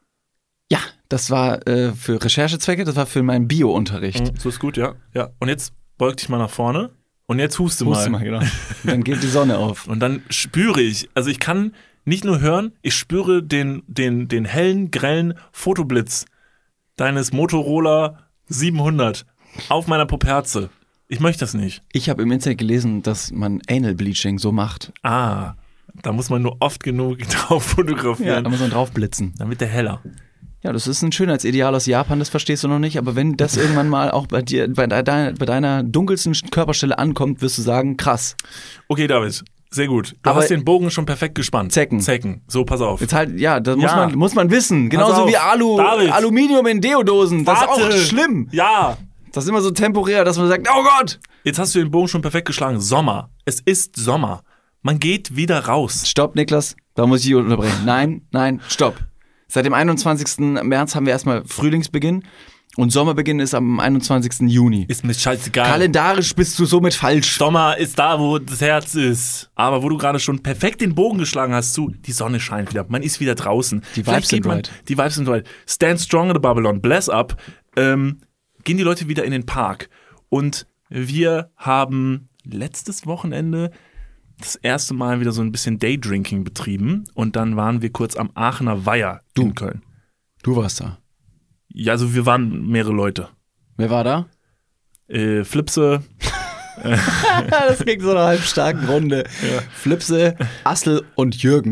Ja, das war äh, für Recherchezwecke, das war für meinen Bio-Unterricht. Mhm, so ist gut, ja. Ja. Und jetzt beug dich mal nach vorne und jetzt huste, huste mal. mal genau. Dann geht die Sonne auf. Und dann spüre ich, also ich kann nicht nur hören, ich spüre den, den, den hellen, grellen Fotoblitz deines Motorola siebenhundert auf meiner Poperze. Ich möchte das nicht. Ich habe im Internet gelesen, dass man Anal Bleaching so macht. Ah, da muss man nur oft genug drauf fotografieren. Ja, da muss man drauf blitzen. Dann wird der heller. Ja, das ist ein Schönheitsideal aus Japan, das verstehst du noch nicht. Aber wenn das irgendwann mal auch bei dir, bei deiner, bei deiner dunkelsten Körperstelle ankommt, wirst du sagen, krass. Okay, David. Sehr gut. Du aber hast den Bogen schon perfekt gespannt. Zecken. Zecken. So, pass auf. Jetzt halt, ja, das ja. Muss, man, muss man wissen. Pass Genauso auf. wie Alu, Aluminium in Deodosen. Das Warte. ist auch schlimm. Ja. Das ist immer so temporär, dass man sagt, oh Gott. Jetzt hast du den Bogen schon perfekt geschlagen. Sommer. Es ist Sommer. Man geht wieder raus. Stopp, Niklas. Da muss ich dich unterbrechen. Nein, nein, stopp. Seit dem einundzwanzigsten März haben wir erstmal Frühlingsbeginn. Und Sommerbeginn ist am einundzwanzigsten Juni. Ist mir scheißegal. Kalendarisch bist du somit falsch. Sommer ist da, wo das Herz ist. Aber wo du gerade schon perfekt den Bogen geschlagen hast zu, die Sonne scheint wieder. Man ist wieder draußen. Die Vibes sind man, right. Die Vibes sind right. Stand strong in the Babylon. Bless up. Ähm, gehen die Leute wieder in den Park. Und wir haben letztes Wochenende das erste Mal wieder so ein bisschen Daydrinking betrieben. Und dann waren wir kurz am Aachener Weiher du. in Köln. Du warst da. Ja, also wir waren mehrere Leute. Wer war da? Äh, Flipse. Das klingt so eine halbstarken Runde. Ja. Flipse, Assel und Jürgen.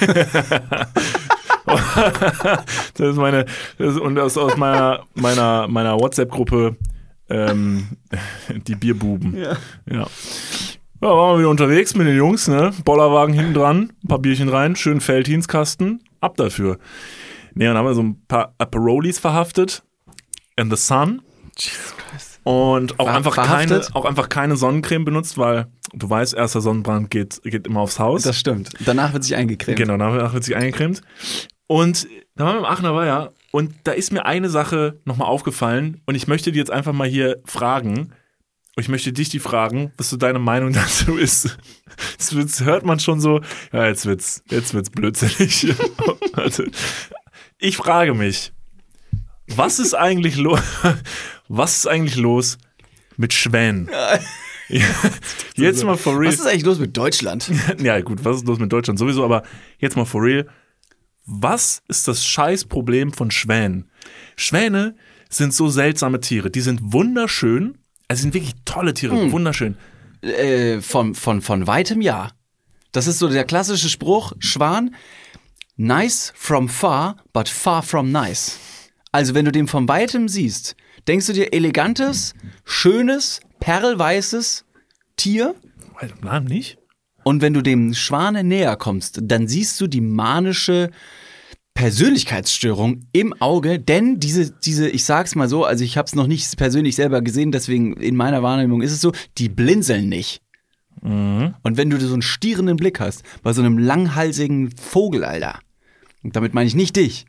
Das ist meine, das ist, und das ist aus meiner, meiner, meiner WhatsApp-Gruppe ähm, die Bierbuben. Ja. Ja. Ja, waren wir wieder unterwegs mit den Jungs, ne? Bollerwagen hinten dran, ein paar Bierchen rein, schön Felddienstkasten, ab dafür. Ne, dann haben wir so ein paar Aperolis verhaftet. In the sun. Jesus Christ. Und auch, Ver- einfach keine, auch einfach keine Sonnencreme benutzt, weil du weißt, erster Sonnenbrand geht, geht immer aufs Haus. Das stimmt. Danach wird sich eingecremt. Genau, danach wird sich eingecremt. Und da waren wir im Aachener Weiher und da ist mir eine Sache nochmal aufgefallen und ich möchte dir jetzt einfach mal hier fragen, und ich möchte dich die fragen, was so deine Meinung dazu ist. Das hört man schon so, ja, jetzt wird's, jetzt wird's blödsinnig. Also, ich frage mich, was ist eigentlich los, was ist eigentlich los mit Schwänen? Ja, jetzt mal for real. Was ist eigentlich los mit Deutschland? Ja gut, was ist los mit Deutschland sowieso, aber jetzt mal for real. Was ist das Scheißproblem von Schwänen? Schwäne sind so seltsame Tiere, die sind wunderschön, also sind wirklich tolle Tiere, hm. wunderschön. Äh, von, von, von weitem ja. Das ist so der klassische Spruch, Schwan, nice from far, but far from nice. Also wenn du den von Weitem siehst, denkst du dir elegantes, schönes, perlweißes Tier? Nein, nicht. Und wenn du dem Schwane näher kommst, dann siehst du die manische Persönlichkeitsstörung im Auge, denn diese, diese, ich sag's mal so, also ich habe es noch nicht persönlich selber gesehen, deswegen in meiner Wahrnehmung ist es so, die blinzeln nicht. Mhm. Und wenn du so einen stierenden Blick hast, bei so einem langhalsigen Vogel, Alter, und damit meine ich nicht dich,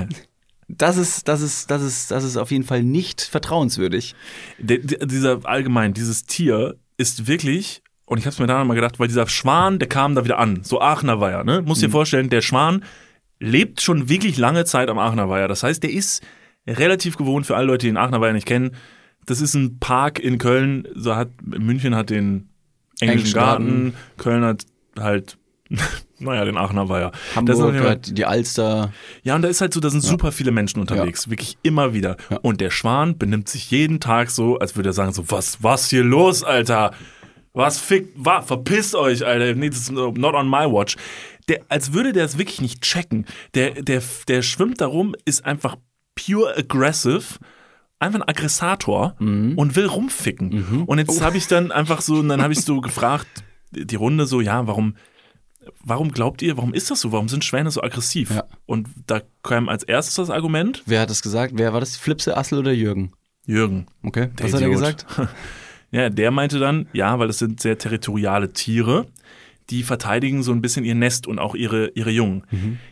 das ist, das ist, das ist, das ist auf jeden Fall nicht vertrauenswürdig. Der, der, dieser allgemein, dieses Tier ist wirklich, und ich hab's mir dann mal gedacht, weil dieser Schwan, der kam da wieder an, so Aachener Weiher, ne? Muss dir Mhm. vorstellen, der Schwan lebt schon wirklich lange Zeit am Aachener Weiher. Das heißt, der ist relativ gewohnt für alle Leute, die den Aachener Weiher nicht kennen. Das ist ein Park in Köln. So hat, München hat den Englischen Englischen Garten. Garten. Köln hat halt, naja, den Aachener Weiher. Das ist Hamburg auf jeden Fall- hat die Alster. Ja, und da ist halt so, da sind super viele Menschen unterwegs. Wirklich immer wieder. Ja. Und der Schwan benimmt sich jeden Tag so, als würde er sagen so, was, was hier los, Alter? Was fickt, was, verpisst euch, Alter. Nee, das ist not on my watch. Der, als würde der es wirklich nicht checken. Der, der, der schwimmt da rum, ist einfach pure aggressive, einfach ein Aggressator und will rumficken. Und jetzt habe ich dann einfach so, und dann habe ich so gefragt, die Runde so, ja, warum, warum glaubt ihr, warum ist das so? Warum sind Schwäne so aggressiv? Ja. Und da kam als erstes das Argument, Wer hat das gesagt? Wer war das? Flipse, Assel oder Jürgen? Jürgen. Okay, Der was hat er Idiot. gesagt? Ja, der meinte dann, ja, weil das sind sehr territoriale Tiere, die verteidigen so ein bisschen ihr Nest und auch ihre, ihre Jungen.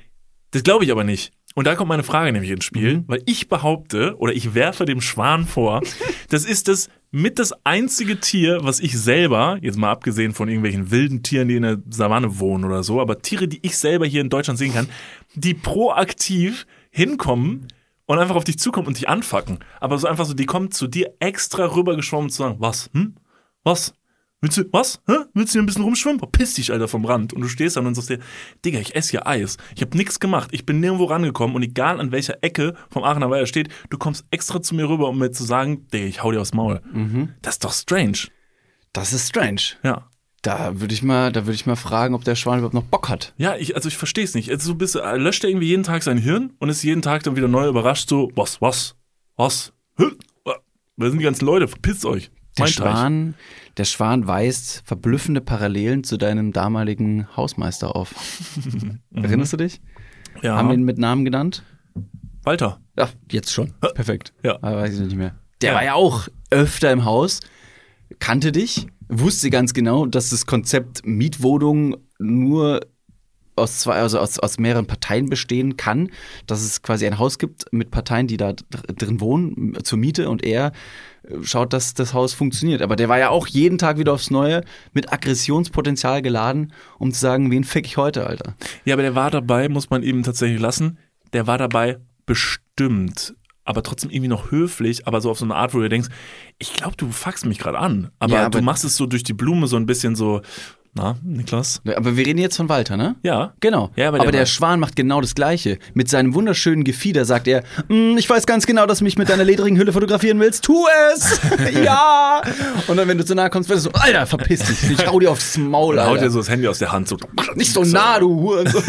Das glaube ich aber nicht. Und da kommt meine Frage nämlich ins Spiel, Mhm. weil ich behaupte oder ich werfe dem Schwan vor, das ist das mit das einzige Tier, was ich selber, jetzt mal abgesehen von irgendwelchen wilden Tieren, die in der Savanne wohnen oder so, aber Tiere, die ich selber hier in Deutschland sehen kann, die proaktiv hinkommen und einfach auf dich zukommen und dich anfacken. Aber so einfach so, die kommen zu dir extra rübergeschwommen und zu sagen, was, hm, was? Willst du, was? Hä? Willst du hier ein bisschen rumschwimmen? Piss dich, Alter, vom Rand. Und du stehst dann und sagst dir, Digga, ich esse hier Eis. Ich habe nichts gemacht. Ich bin nirgendwo rangekommen und egal an welcher Ecke vom Aachener Weiher steht, du kommst extra zu mir rüber, um mir zu sagen, Digga, ich hau dir aufs Maul. Das ist doch strange. Das ist strange. Ja. Da würde ich mal, da würde ich mal fragen, ob der Schwan überhaupt noch Bock hat. Ja, ich, also ich verstehe es nicht. Also so bist, äh, löscht er irgendwie jeden Tag sein Hirn und ist jeden Tag dann wieder neu überrascht, so, was, was, was? Hä? Wer sind die ganzen Leute? Verpisst euch. Der Mein Teich. Schwan, der Schwan weist verblüffende Parallelen zu deinem damaligen Hausmeister auf. Erinnerst du dich? Ja. Haben wir ihn mit Namen genannt? Walter. Ja, jetzt schon. Perfekt. Ja. Aber weiß ich nicht mehr. Der Ja. war ja auch öfter im Haus, kannte dich, wusste ganz genau, dass das Konzept Mietwohnung nur aus zwei, also aus, aus mehreren Parteien bestehen kann, dass es quasi ein Haus gibt mit Parteien, die da dr- drin wohnen, zur Miete, und er äh, schaut, dass das Haus funktioniert. Aber der war ja auch jeden Tag wieder aufs Neue mit Aggressionspotenzial geladen, um zu sagen, wen fick ich heute, Alter. Ja, aber der war dabei, muss man ihm tatsächlich lassen, der war dabei bestimmt, aber trotzdem irgendwie noch höflich, aber so auf so eine Art, wo du denkst, ich glaube, du fuckst mich gerade an. Aber, Ja, aber- du machst es so durch die Blume so ein bisschen so, na, Niklas? Aber wir reden jetzt von Walter, ne? Ja. Genau. Ja, aber aber der der, war- Schwan macht genau das Gleiche. Mit seinem wunderschönen Gefieder sagt er, "Mm, ich weiß ganz genau, dass du mich mit deiner ledrigen Hülle fotografieren willst. Tu es! Ja! Und dann, wenn du zu nahe kommst, wirst du so, Alter, verpiss dich. Ich hau dir aufs Maul, Oder haut dir Alter. so das Handy aus der Hand. So. Nicht so nah, du Hurensohn.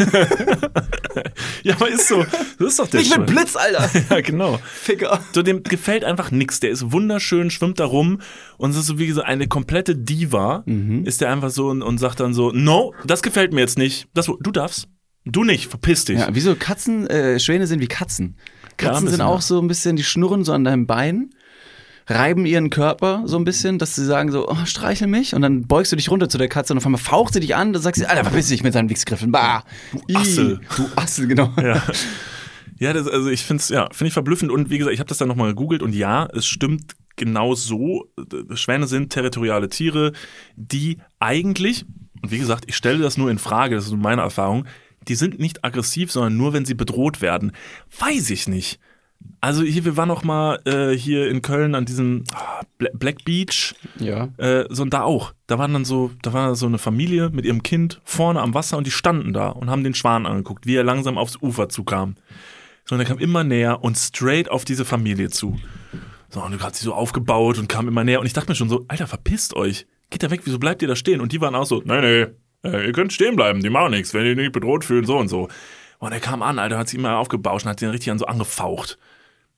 Ja, aber ist so. Das ist doch der Ich bin Schwan. Blitz, Alter. Ja, genau. Ficker. So, dem gefällt einfach nix. Der ist wunderschön, schwimmt da rum und es ist so wie gesagt eine komplette Diva. Mhm. Ist der einfach so und, und sagt dann so, no, das gefällt mir jetzt nicht. Das, du darfst. Du nicht, verpiss dich. Ja, wieso Katzen, äh, Schwäne sind wie Katzen. Ja, ein Katzen sind bisschen, auch ja. so ein bisschen, die schnurren so an deinem Bein, reiben ihren Körper so ein bisschen, dass sie sagen so, oh, streichel mich, und dann beugst du dich runter zu der Katze und auf einmal faucht sie dich an, dann sagst du, Alter, verpiss dich mit seinen Wichsgriffen. Bah. Du Assel. Ih, Du Assel, genau. Ja. Ja, das, also ich finde es ja, finde ich verblüffend und wie gesagt, ich habe das dann nochmal gegoogelt und ja, es stimmt genau so. Schwäne sind territoriale Tiere, die eigentlich, und wie gesagt, ich stelle das nur in Frage, das ist nur meine Erfahrung, die sind nicht aggressiv, sondern nur, wenn sie bedroht werden. Weiß ich nicht. Also hier, wir waren noch mal äh, hier in Köln an diesem ah, Bla- Black Beach, Ja. äh, so und da auch. Da waren dann so, da war so eine Familie mit ihrem Kind vorne am Wasser und die standen da und haben den Schwan angeguckt, wie er langsam aufs Ufer zukam. So, und er kam immer näher und straight auf diese Familie zu. So, und er hat sich so aufgebaut und kam immer näher. Und ich dachte mir schon so, Alter, verpisst euch. Geht da weg, wieso bleibt ihr da stehen? Und die waren auch so, nee, nee, äh, ihr könnt stehen bleiben, die machen nichts, wenn ihr nicht bedroht fühlen, so und so. Und er kam an, Alter, hat sich immer aufgebauscht und hat den richtig an so angefaucht.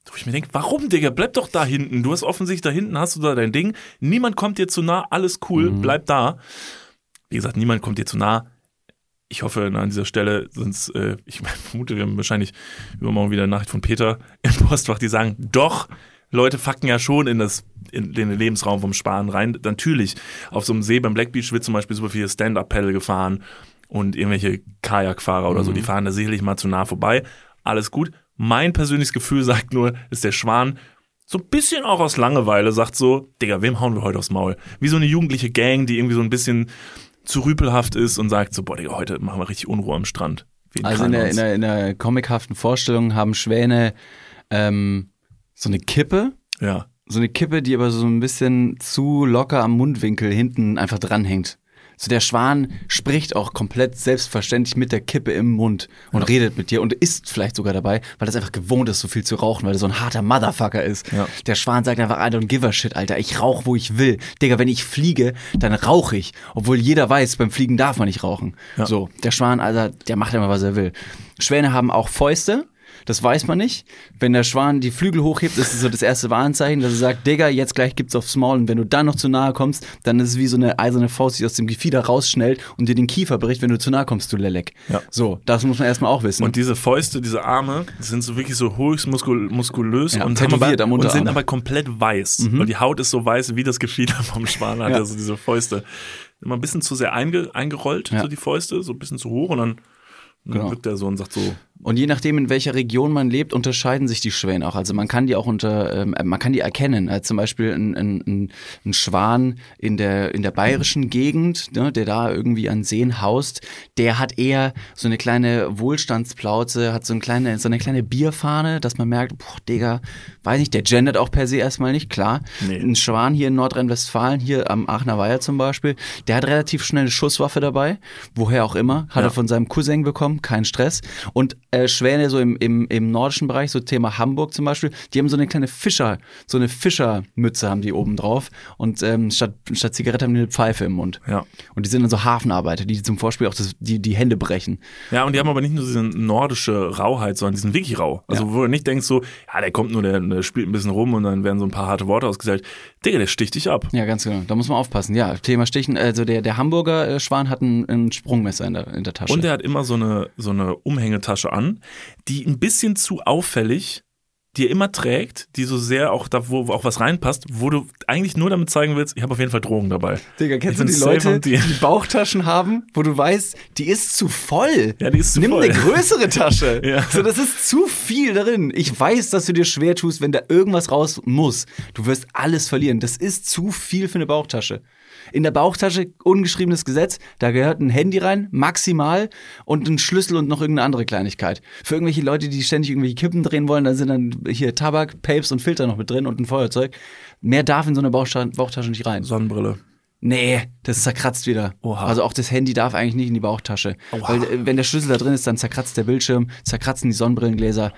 Wo ich mir denke, warum, Digga, bleib doch da hinten. Du hast offensichtlich da hinten, hast du da dein Ding. Niemand kommt dir zu nah, alles cool, mhm. bleib da. Wie gesagt, niemand kommt dir zu nah. Ich hoffe an dieser Stelle, sonst, äh, ich vermute, wir haben wahrscheinlich übermorgen wieder eine Nachricht von Peter im Postfach, die sagen, doch, Leute fucken ja schon in, das, in den Lebensraum vom Spahn rein. Natürlich, auf so einem See beim Black Beach wird zum Beispiel super viel Stand-Up-Paddle gefahren und irgendwelche Kajakfahrer oder so, die fahren da sicherlich mal zu nah vorbei. Alles gut. Mein persönliches Gefühl sagt nur, dass der Schwan so ein bisschen auch aus Langeweile sagt so, Digga, wem hauen wir heute aufs Maul? Wie so eine jugendliche Gang, die irgendwie so ein bisschen zu rüpelhaft ist und sagt so, boah, Digga, heute machen wir richtig Unruhe am Strand. Also in der, in, der, in der comichaften Vorstellung haben Schwäne ähm, so eine Kippe. Ja. So eine Kippe, die aber so ein bisschen zu locker am Mundwinkel hinten einfach dranhängt. So der Schwan spricht auch komplett selbstverständlich mit der Kippe im Mund und ja. redet mit dir und isst vielleicht sogar dabei, weil das einfach gewohnt ist, so viel zu rauchen, weil er so ein harter Motherfucker ist. Ja. Der Schwan sagt einfach, I don't give a shit, Alter. Ich rauche, wo ich will. Digga, wenn ich fliege, dann rauche ich. Obwohl jeder weiß, beim Fliegen darf man nicht rauchen. Ja. So, der Schwan, Alter, der macht immer, was er will. Schwäne haben auch Fäuste. Das weiß man nicht. Wenn der Schwan die Flügel hochhebt, ist es so das erste Warnzeichen, dass er sagt, Digga, jetzt gleich gibt's aufs Maul. Und wenn du dann noch zu nahe kommst, dann ist es wie so eine eiserne Faust, die aus dem Gefieder rausschnellt und dir den Kiefer bricht, wenn du zu nahe kommst, du Lelek. Ja. So, das muss man erstmal auch wissen. Und diese Fäuste, diese Arme, sind so wirklich so höchst muskul- muskulös ja, und, haben aber, am und sind aber komplett weiß. Mhm. Weil die Haut ist so weiß, wie das Gefieder vom Schwan hat, ja. also diese Fäuste. Immer ein bisschen zu sehr einge- eingerollt, ja. so die Fäuste, so ein bisschen zu hoch und dann Genau. Dann wirkt er so und sagt so. Und je nachdem, in welcher Region man lebt, unterscheiden sich die Schwäne auch. Also man kann die auch unter, ähm, man kann die erkennen. Also zum Beispiel ein, ein, ein Schwan in der, in der bayerischen Gegend, ne, der da irgendwie an Seen haust, der hat eher so eine kleine Wohlstandsplauze, hat so eine kleine, so eine kleine Bierfahne, dass man merkt, boah, Digga, weiß nicht, der gendert auch per se erstmal nicht, klar. Nee. Ein Schwan hier in Nordrhein-Westfalen, hier am Aachener Weiher zum Beispiel, der hat relativ schnell eine Schusswaffe dabei, woher auch immer, hat ja. er von seinem Cousin bekommen, kein Stress. Und äh, Schwäne so im, im, im nordischen Bereich, so Thema Hamburg zum Beispiel, die haben so eine kleine Fischer, so eine Fischermütze haben die oben drauf und ähm, statt, statt Zigarette haben die eine Pfeife im Mund. Ja. Und die sind dann so Hafenarbeiter, die zum Beispiel auch das, die, die Hände brechen. Ja, und die haben aber nicht nur diese nordische Rauheit, sondern die sind wirklich rau. Also ja. wo du nicht denkst so, ja, der kommt nur, der, der spielt ein bisschen rum und dann werden so ein paar harte Worte ausgesagt. Digga, der sticht dich ab. Ja, ganz genau. Da muss man aufpassen. Ja, Thema Stichen. Also der, der Hamburger äh, Schwan hat ein, ein Sprungmesser in der, in der Tasche. Und der hat immer so eine, so eine Umhängetasche an, die ein bisschen zu auffällig die er immer trägt, die so sehr auch da, wo auch was reinpasst, wo du eigentlich nur damit zeigen willst, ich habe auf jeden Fall Drogen dabei. Digga, kennst du die Leute, die die Bauchtaschen haben, wo du weißt, die ist zu voll. Ja, die ist zu Nimm voll. Nimm eine größere Tasche. Ja. So, das ist zu viel darin. Ich weiß, dass du dir schwer tust, wenn da irgendwas raus muss. Du wirst alles verlieren. Das ist zu viel für eine Bauchtasche. In der Bauchtasche, ungeschriebenes Gesetz, da gehört ein Handy rein, maximal, und ein Schlüssel und noch irgendeine andere Kleinigkeit. Für irgendwelche Leute, die ständig irgendwie Kippen drehen wollen, da sind dann hier Tabak, Papes und Filter noch mit drin und ein Feuerzeug. Mehr darf in so eine Bauchtasche, Bauchtasche nicht rein. Sonnenbrille. Nee, das zerkratzt wieder. Oha. Also auch das Handy darf eigentlich nicht in die Bauchtasche. Oha. Weil wenn der Schlüssel da drin ist, dann zerkratzt der Bildschirm, zerkratzen die Sonnenbrillengläser.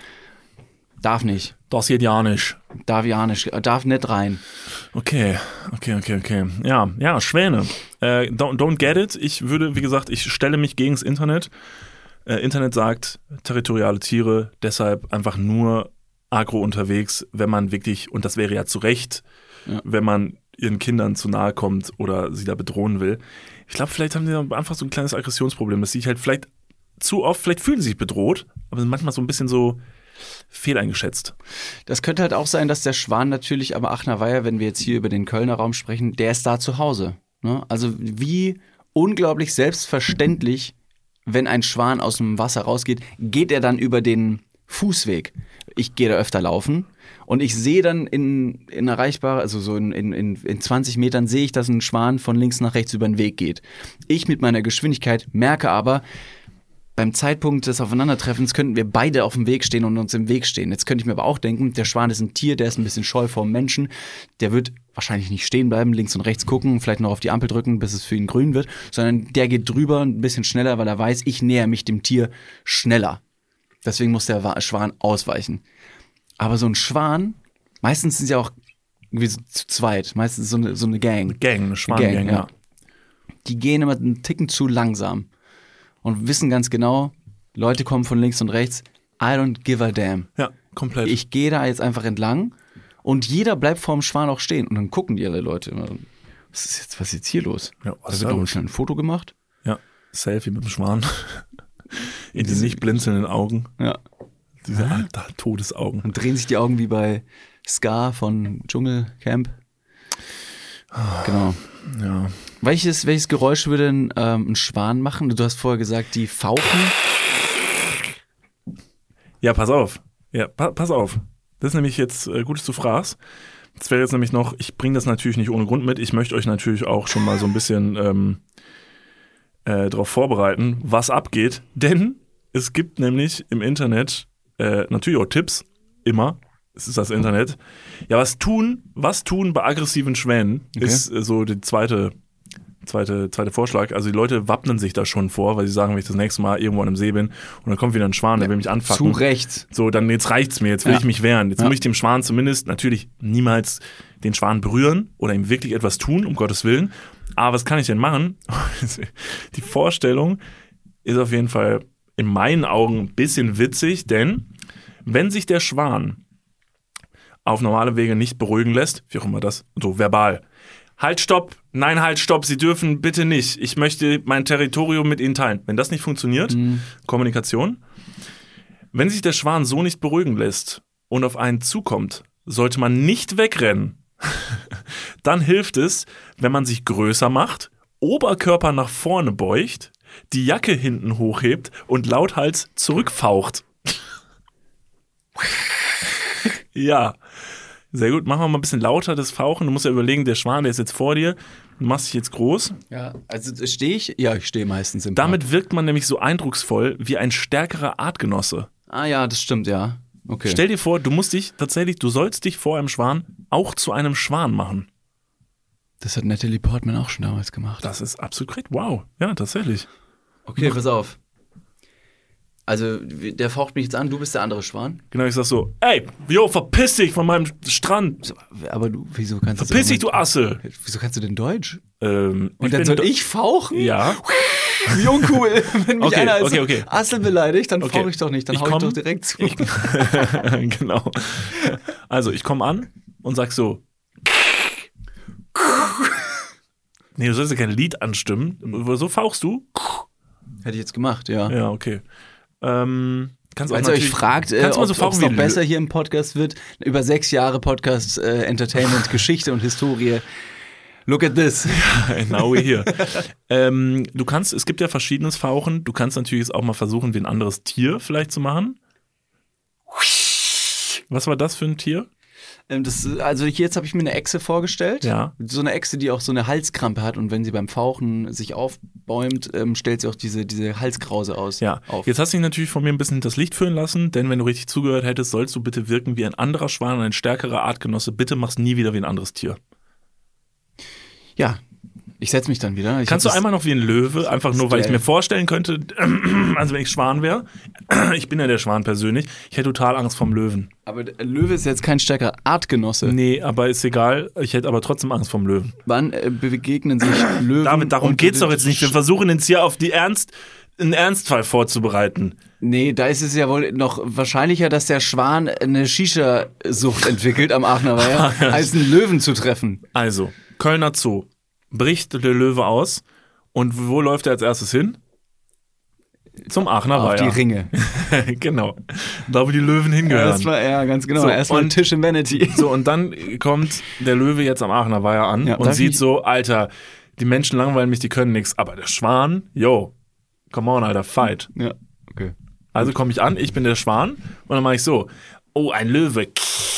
Darf nicht. Das geht ja nicht. Darf ja nicht. Darf nicht rein. Okay, okay, okay, okay. Ja, ja, Schwäne. Äh, don't, don't get it. Ich würde, wie gesagt, ich stelle mich gegen das Internet. Äh, Internet sagt, territoriale Tiere, deshalb einfach nur agro unterwegs, wenn man wirklich, und das wäre ja zu Recht, ja. wenn man ihren Kindern zu nahe kommt oder sie da bedrohen will. Ich glaube, vielleicht haben die einfach so ein kleines Aggressionsproblem, dass sie halt vielleicht zu oft, vielleicht fühlen sie sich bedroht, aber sind manchmal so ein bisschen so fehleingeschätzt. Das könnte halt auch sein, dass der Schwan natürlich, aber Aachener Weiher, wenn wir jetzt hier über den Kölner Raum sprechen, der ist da zu Hause. Ne? Also wie unglaublich selbstverständlich, wenn ein Schwan aus dem Wasser rausgeht, geht er dann über den Fußweg. Ich gehe da öfter laufen und ich sehe dann in, in erreichbar, also so in, in, in zwanzig Metern sehe ich, dass ein Schwan von links nach rechts über den Weg geht. Ich mit meiner Geschwindigkeit merke aber, beim Zeitpunkt des Aufeinandertreffens könnten wir beide auf dem Weg stehen und uns im Weg stehen. Jetzt könnte ich mir aber auch denken, der Schwan ist ein Tier, der ist ein bisschen scheu vor dem Menschen. Der wird wahrscheinlich nicht stehen bleiben, links und rechts gucken, vielleicht noch auf die Ampel drücken, bis es für ihn grün wird, sondern der geht drüber ein bisschen schneller, weil er weiß, ich näher mich dem Tier schneller. Deswegen muss der Schwan ausweichen. Aber so ein Schwan, meistens sind sie auch irgendwie so zu zweit, meistens so eine, so eine Gang. Gang, eine Schwan-Gang, ja. ja. Die gehen immer einen Ticken zu langsam. Und wissen ganz genau, Leute kommen von links und rechts, I don't give a damn. Ja. komplett. Ich gehe da jetzt einfach entlang und jeder bleibt vorm Schwan auch stehen. Und dann gucken die alle Leute immer, was ist jetzt, was ist jetzt hier los? Ja, Da wird doch schnell ein Foto gemacht. Ja, Selfie mit dem Schwan. In die nicht blinzelnden Augen. Ja. Diese alter Todesaugen. Dann drehen sich die Augen wie bei Scar von Dschungelcamp. Genau. Ja. Welches, welches Geräusch würde denn ähm, ein Schwan machen? Du hast vorher gesagt, die fauchen. Ja, pass auf. Ja, pa pass auf. Das ist nämlich jetzt äh, gut, dass du fragst. Das wäre jetzt nämlich noch, ich bringe das natürlich nicht ohne Grund mit. Ich möchte euch natürlich auch schon mal so ein bisschen ähm, äh, darauf vorbereiten, was abgeht. Denn es gibt nämlich im Internet äh, natürlich auch Tipps. Immer. Es ist das Internet. Ja, was tun, was tun bei aggressiven Schwänen, Okay. ist äh, so der zweite, zweite, zweite Vorschlag. Also die Leute wappnen sich da schon vor, weil sie sagen, wenn ich das nächste Mal irgendwo an einem See bin und dann kommt wieder ein Schwan, der will mich anfacken. Zu Recht. So, dann jetzt reicht's mir, jetzt will Ja. ich mich wehren. Jetzt Ja. muss ich dem Schwan zumindest natürlich niemals den Schwan berühren oder ihm wirklich etwas tun, um Gottes Willen. Aber was kann ich denn machen? Die Vorstellung ist auf jeden Fall in meinen Augen ein bisschen witzig, denn wenn sich der Schwan auf normale Wege nicht beruhigen lässt, wie auch immer das, so verbal, halt, stopp, nein, halt, stopp, Sie dürfen bitte nicht, ich möchte mein Territorium mit Ihnen teilen. Wenn das nicht funktioniert, Mhm. Kommunikation, wenn sich der Schwan so nicht beruhigen lässt und auf einen zukommt, sollte man nicht wegrennen. Dann hilft es, wenn man sich größer macht, Oberkörper nach vorne beugt, die Jacke hinten hochhebt und lauthals zurückfaucht. Ja, sehr gut. Machen wir mal ein bisschen lauter das Fauchen. Du musst ja überlegen, der Schwan, der ist jetzt vor dir. Du machst dich jetzt groß. Ja, also stehe ich? Ja, ich stehe meistens im Damit Park. wirkt man nämlich so eindrucksvoll wie ein stärkerer Artgenosse. Ah ja, das stimmt, ja. Okay. Stell dir vor, du musst dich tatsächlich, du sollst dich vor einem Schwan auch zu einem Schwan machen. Das hat Natalie Portman auch schon damals gemacht. Das ist absolut korrekt. Wow. Ja, tatsächlich. Okay, pass auf. Also, der faucht mich jetzt an, du bist der andere Schwan. Genau, ich sag so, ey, jo, verpiss dich von meinem Strand. So, aber du, wieso kannst du Verpiss dich, du Asse. Wieso kannst du denn Deutsch? Ähm, Und dann bin soll do- ich fauchen? Ja. Wie uncool. Wenn mich Okay, einer als okay, okay. Assel beleidigt, dann Okay. fauche ich doch nicht. Dann Ich hau ich komm- doch direkt zu. Ich, genau. Also, ich komme an und sag so. Nee, du sollst ja kein Lied anstimmen. So fauchst du? Hätte ich jetzt gemacht, ja. Ja, okay. Ähm, kannst auch Falls ihr euch natürlich- fragt, äh, kannst du mal ob so es fauchen noch wie besser hier im Podcast wird, über sechs Jahre Podcast, äh, Entertainment, Geschichte und Historie. Look at this. Now we're here. ähm, du kannst, es gibt ja verschiedenes Fauchen. Du kannst natürlich auch mal versuchen, wie ein anderes Tier vielleicht zu machen. Was war das für ein Tier? Ähm, das, also jetzt habe ich mir eine Echse vorgestellt. Ja. So eine Echse, die auch so eine Halskrampe hat und wenn sie beim Fauchen sich aufbäumt, ähm, stellt sie auch diese, diese Halskrause aus. Ja, auf. jetzt hast du dich natürlich von mir ein bisschen das Licht führen lassen, denn wenn du richtig zugehört hättest, sollst du bitte wirken wie ein anderer Schwan und ein stärkerer Artgenosse. Bitte mach's nie wieder wie ein anderes Tier. Ja, ich setze mich dann wieder. Ich Kannst du hab das- einmal noch wie ein Löwe, einfach nur, weil ich geil. mir vorstellen könnte, also wenn ich Schwan wäre, ich bin ja der Schwan persönlich, ich hätte total Angst vom Löwen. Aber der Löwe ist jetzt kein stärkerer Artgenosse. Nee, aber ist egal, ich hätte aber trotzdem Angst vom Löwen. Wann äh, begegnen sich Löwen? David, darum und- geht's doch jetzt nicht. Wir versuchen uns hier auf die Ernst, einen Ernstfall vorzubereiten. Nee, da ist es ja wohl noch wahrscheinlicher, dass der Schwan eine Shisha-Sucht entwickelt am Aachener Weiher, als einen Löwen zu treffen. Also, Kölner Zoo. Bricht der Löwe aus. Und wo läuft er als erstes hin? Zum Aachener Auf Weiher. die Ringe. Genau. Da, wo die Löwen hingehören. Erstmal, ja, ganz genau. So, Erstmal ein und- Tisch in Vanity. So, und dann kommt der Löwe jetzt am Aachener Weiher an Ja, und darf sieht ich- so, Alter, die Menschen langweilen mich, die können nichts. Aber der Schwan, yo, come on, Alter, fight. Ja, okay. Also komme ich an, ich bin der Schwan und dann mache ich so, oh, ein Löwe.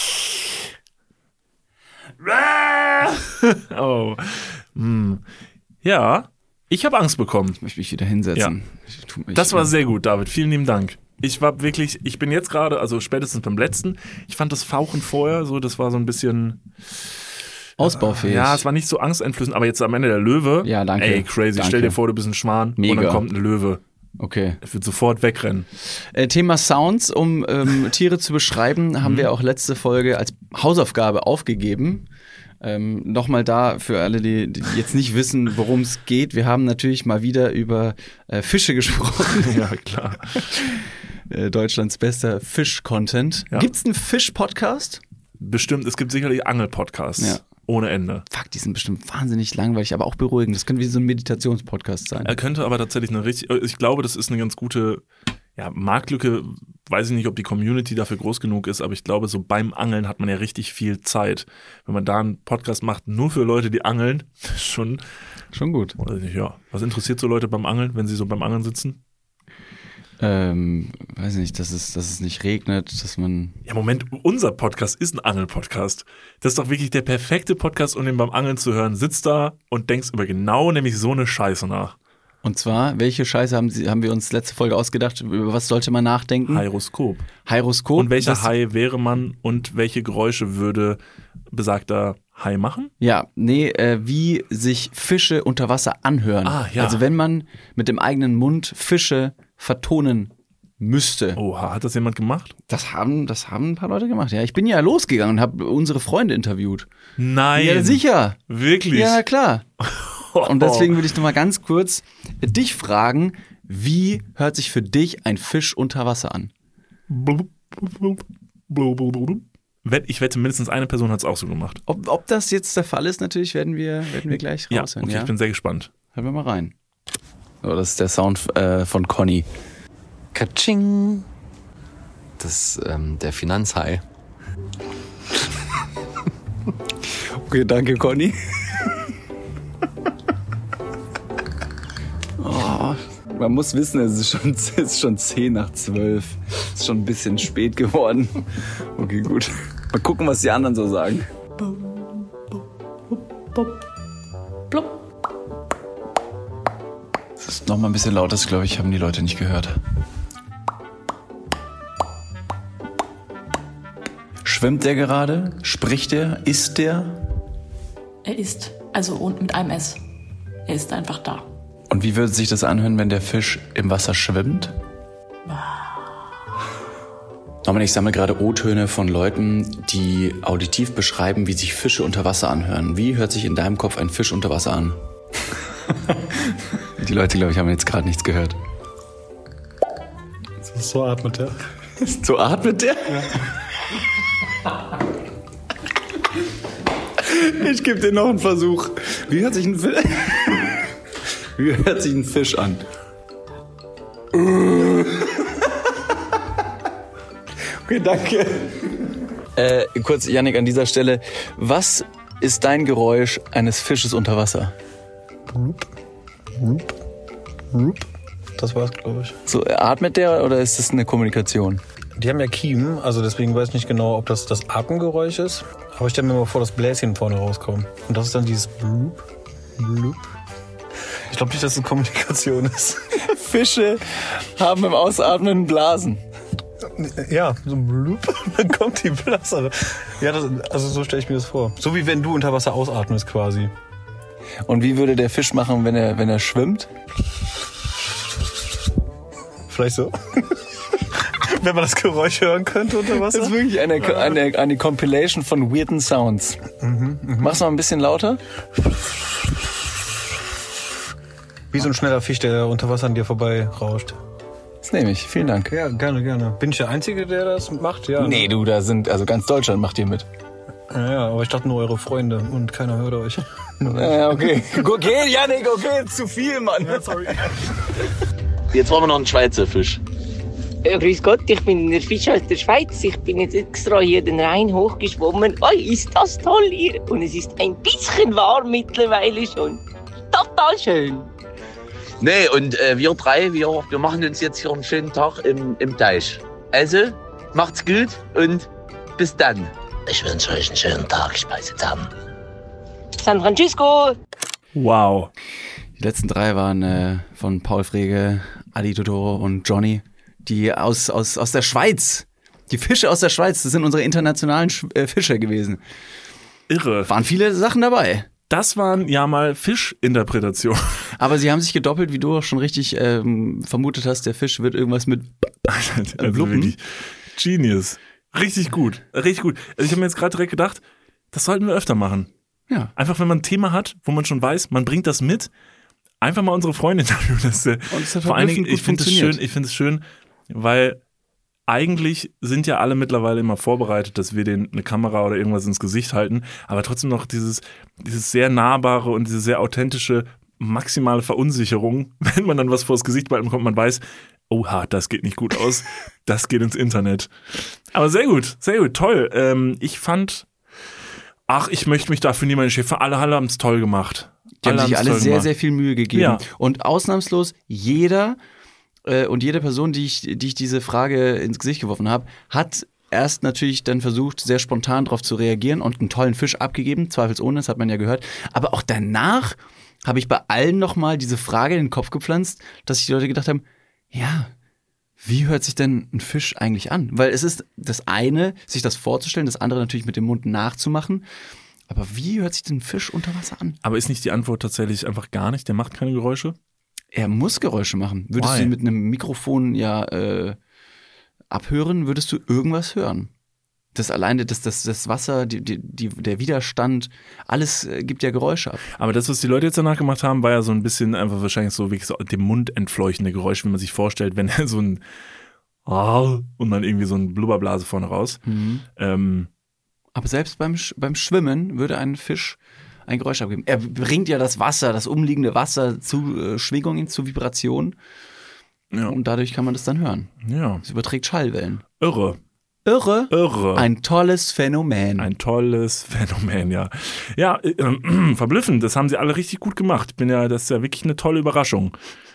Oh. Hm. Ja, ich habe Angst bekommen. Ich möchte mich wieder hinsetzen. Ich tu mich- Das war sehr gut, David. Vielen lieben Dank. Ich war wirklich, ich bin jetzt gerade, also spätestens beim letzten, ich fand das Fauchen vorher so, das war so ein bisschen, ausbaufähig. ja, es war nicht so angsteinflößend, aber jetzt am Ende der Löwe. Ja, danke. Ey, crazy. Danke. Stell dir vor, du bist ein Schwan und Mega. dann kommt ein Löwe. Okay. Er wird sofort wegrennen. Äh, Thema Sounds, um ähm, Tiere zu beschreiben, haben wir auch letzte Folge als Hausaufgabe aufgegeben. Ähm, Nochmal da für alle, die, die jetzt nicht wissen, worum es geht. Wir haben natürlich mal wieder über äh, Fische gesprochen. Ja, klar. äh, Deutschlands bester Fisch-Content. Ja. Gibt's einen Fisch-Podcast? Bestimmt, es gibt sicherlich Angel-Podcasts. Ja. Ohne Ende. Fuck, die sind bestimmt wahnsinnig langweilig, aber auch beruhigend. Das könnte wie so ein Meditationspodcast sein. Er könnte aber tatsächlich eine richtig, ich glaube, das ist eine ganz gute, ja, Marktlücke. Weiß ich nicht, ob die Community dafür groß genug ist, aber ich glaube, so beim Angeln hat man ja richtig viel Zeit. Wenn man da einen Podcast macht, nur für Leute, die angeln, ist schon, Schon gut. weiß nicht, ja. Was interessiert so Leute beim Angeln, wenn sie so beim Angeln sitzen? Ähm, weiß nicht, dass es, dass es nicht regnet, dass man. Ja, Moment, unser Podcast ist ein Angel-Podcast. Das ist doch wirklich der perfekte Podcast, um den beim Angeln zu hören. Sitzt da und denkst über genau nämlich so eine Scheiße nach. Und zwar, welche Scheiße haben, Sie, haben wir uns letzte Folge ausgedacht? Über was sollte man nachdenken? Horoskop. Horoskop. Und welcher das, Hai wäre man und welche Geräusche würde besagter Hai machen? Ja, nee, äh, wie sich Fische unter Wasser anhören. Ah, ja. Also wenn man mit dem eigenen Mund Fische vertonen müsste. Oha, hat das jemand gemacht? Das haben, das haben ein paar Leute gemacht. Ja, ich bin ja losgegangen und habe unsere Freunde interviewt. Nein. Ja, sicher. Wirklich? Ja, klar. Und deswegen würde ich noch mal ganz kurz dich fragen, wie hört sich für dich ein Fisch unter Wasser an? Ich wette, mindestens eine Person hat es auch so gemacht. Ob, ob das jetzt der Fall ist, natürlich werden wir, werden wir gleich Ja, raushören. okay, Ja, ich bin sehr gespannt. hören wir mal rein. Oh, das ist der Sound äh, von Conny. Katsching. Das ist ähm, der Finanzhai. Okay, danke, Conny. Oh, man muss wissen, es ist schon, es ist schon zehn nach zwölf. Es ist schon ein bisschen spät geworden. Okay, gut. Mal gucken, was die anderen so sagen. Das ist noch mal ein bisschen lauter, das glaube ich, haben die Leute nicht gehört. Schwimmt der gerade? Spricht der? Isst der? Er ist, also und mit einem S. Er ist einfach da. Und wie würde sich das anhören, wenn der Fisch im Wasser schwimmt? Norman, ich sammle gerade O-Töne von Leuten, die auditiv beschreiben, wie sich Fische unter Wasser anhören. Wie hört sich in deinem Kopf ein Fisch unter Wasser an? Die Leute, glaube ich, haben jetzt gerade nichts gehört. So atmet der. So atmet der? Ich gebe dir noch einen Versuch. Wie hört sich ein Fisch, Wie hört sich ein Fisch an? Okay, danke. Äh, kurz, Yannick, an dieser Stelle. Was ist dein Geräusch eines Fisches unter Wasser? Rup, rup, rup. Das war's, glaube ich. So, atmet der oder ist das eine Kommunikation? Die haben ja Kiemen, also deswegen weiß ich nicht genau, ob das das Atemgeräusch ist. Aber ich stelle mir mal vor, dass Bläschen vorne rauskommen. Und das ist dann dieses Bloop, Bloop. Ich glaube nicht, dass es Kommunikation ist. Fische haben im Ausatmen Blasen. Ja, so ein Bloop, dann kommt die Blase. Ja, das, also so stelle ich mir das vor. So wie wenn du unter Wasser ausatmest quasi. Und wie würde der Fisch machen, wenn er, wenn er schwimmt? Vielleicht so. Wenn man das Geräusch hören könnte unter Wasser. Das ist wirklich eine, eine, eine Compilation von weirden Sounds. Mhm, mh. Mach's noch ein bisschen lauter. Wie so ein schneller Fisch, der unter Wasser an dir vorbei rauscht. Das nehme ich. Vielen Dank. Ja, gerne, gerne. Bin ich der Einzige, der das macht? Ja. Nee, du, da sind, also ganz Deutschland macht ihr mit. Ja, ja, aber ich dachte nur eure Freunde und keiner hört euch. Ja, okay. Okay, Yannick, okay, zu viel, Mann. Ja, sorry. Jetzt brauchen wir noch einen Schweizer Fisch. Ja, grüß Gott, ich bin der Fisch aus der Schweiz. Ich bin jetzt extra hier den Rhein hochgeschwommen. Oh, ist das toll hier. Und es ist ein bisschen warm mittlerweile schon. Total schön. Nee, und äh, wir drei, wir, wir machen uns jetzt hier einen schönen Tag im, im Teich. Also, macht's gut und bis dann. Ich wünsche euch einen schönen Tag, Speise zusammen. San Francisco. Wow. Die letzten drei waren äh, von Paul Frege, Adi Totoro und Johnny, die aus, aus, aus der Schweiz. Die Fische aus der Schweiz, das sind unsere internationalen Sch- äh, Fischer gewesen. Irre. Waren viele Sachen dabei. Das waren ja mal Fischinterpretationen. Aber sie haben sich gedoppelt, wie du auch schon richtig ähm, vermutet hast, der Fisch wird irgendwas mit Also Bluppen. wirklich Genius. Richtig gut. Richtig gut. Also ich habe mir jetzt gerade direkt gedacht, das sollten wir öfter machen. Ja. Einfach, wenn man ein Thema hat, wo man schon weiß, man bringt das mit, einfach mal unsere Freunde interviewen. Das, äh, Und es hat vor allen Dingen, verblüffend gut ich finde es schön, funktioniert. ich finde es schön, weil eigentlich sind ja alle mittlerweile immer vorbereitet, dass wir denen eine Kamera oder irgendwas ins Gesicht halten, aber trotzdem noch dieses, dieses sehr nahbare und diese sehr authentische, maximale Verunsicherung, wenn man dann was vors Gesicht behalten bekommt, man weiß, oha, das geht nicht gut aus, das geht ins Internet. Aber sehr gut, sehr gut, toll. Ähm, ich fand, ach, ich möchte mich dafür niemanden schämen, alle, alle haben es toll gemacht. Die haben sich alle sehr, gemacht. sehr viel Mühe gegeben. Ja. Und ausnahmslos jeder äh, und jede Person, die ich, die ich diese Frage ins Gesicht geworfen habe, hat erst natürlich dann versucht, sehr spontan darauf zu reagieren und einen tollen Fisch abgegeben, zweifelsohne, das hat man ja gehört. Aber auch danach habe ich bei allen nochmal diese Frage in den Kopf gepflanzt, dass sich die Leute gedacht haben, ja, wie hört sich denn ein Fisch eigentlich an? Weil es ist das eine, sich das vorzustellen, das andere natürlich mit dem Mund nachzumachen. Aber wie hört sich denn ein Fisch unter Wasser an? Aber ist nicht die Antwort tatsächlich einfach gar nicht? Der macht keine Geräusche? Er muss Geräusche machen. Würdest Why? du ihn mit einem Mikrofon ja äh, abhören, würdest du irgendwas hören. Das alleine, das, das, das Wasser, die, die, die, der Widerstand, alles äh, gibt ja Geräusche ab. Aber das, was die Leute jetzt danach gemacht haben, war ja so ein bisschen einfach wahrscheinlich so wirklich so dem Mund entfleuchtende Geräusche, wie man sich vorstellt, wenn er so ein und dann irgendwie so ein Blubberblase vorne raus. Mhm. Ähm, Aber selbst beim, beim Schwimmen würde ein Fisch ein Geräusch abgeben. Er bringt ja das Wasser, das umliegende Wasser zu äh, Schwingungen, zu Vibration. Ja. Und dadurch kann man das dann hören. Ja. Es überträgt Schallwellen. Irre. Irre. Irre. Ein tolles Phänomen. Ein tolles Phänomen, ja. Ja, äh, verblüffend. Das haben sie alle richtig gut gemacht. Ich bin ja, das ist ja wirklich eine tolle Überraschung.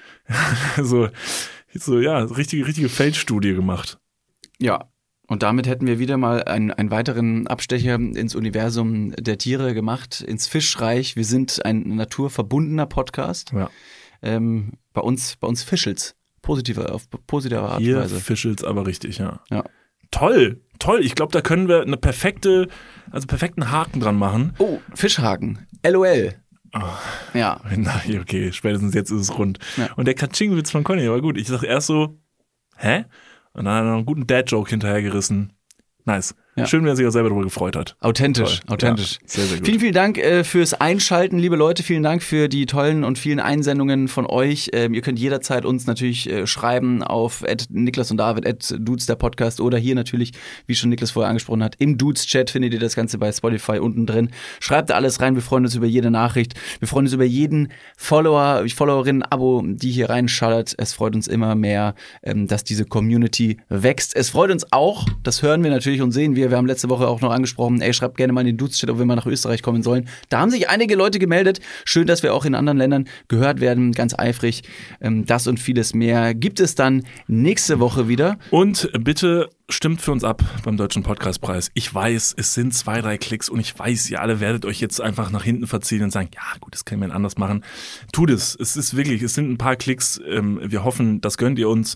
so, so, ja, richtige, richtige Feldstudie gemacht. Ja. Und damit hätten wir wieder mal einen, einen weiteren Abstecher ins Universum der Tiere gemacht, ins Fischreich. Wir sind ein naturverbundener Podcast. Ja. Ähm, bei uns, bei uns fischelt's. Positive, auf positive Art und Hier Weise. fischelt's aber richtig, ja. Ja. Toll, toll. Ich glaube, da können wir eine perfekte, also perfekten Haken dran machen. Oh, Fischhaken. LOL. Oh. Ja. Na, okay, spätestens jetzt ist es rund. Ja. Und der Katsching-Witz von Conny war gut. Ich dachte erst so, hä? Und dann hat er noch einen guten Dad-Joke hinterhergerissen. Nice. Ja. Schön, wie er sich auch selber darüber gefreut hat. Authentisch, Toll. authentisch. Ja, sehr, sehr gut. Vielen, vielen Dank äh, fürs Einschalten, liebe Leute. Vielen Dank für die tollen und vielen Einsendungen von euch. Ähm, ihr könnt jederzeit uns natürlich äh, schreiben auf at Niklas und David, at Dudes der Podcast oder hier natürlich, wie schon Niklas vorher angesprochen hat, im Dudes-Chat findet ihr das Ganze bei Spotify unten drin. Schreibt da alles rein. Wir freuen uns über jede Nachricht. Wir freuen uns über jeden Follower, Followerin, Abo, die hier reinschallert. Es freut uns immer mehr, ähm, dass diese Community wächst. Es freut uns auch, das hören wir natürlich und sehen wir. Wir haben letzte Woche auch noch angesprochen, ey, schreibt gerne mal in den Dudes-Chat, ob wir mal nach Österreich kommen sollen. Da haben sich einige Leute gemeldet. Schön, dass wir auch in anderen Ländern gehört werden, ganz eifrig. Ähm, das und vieles mehr gibt es dann nächste Woche wieder. Und bitte stimmt für uns ab beim Deutschen Podcastpreis. Ich weiß, es sind zwei, drei Klicks und ich weiß, ihr alle werdet euch jetzt einfach nach hinten verziehen und sagen, ja gut, das können wir anders machen. Tut es. Es ist wirklich, es sind ein paar Klicks. Ähm, wir hoffen, das gönnt ihr uns.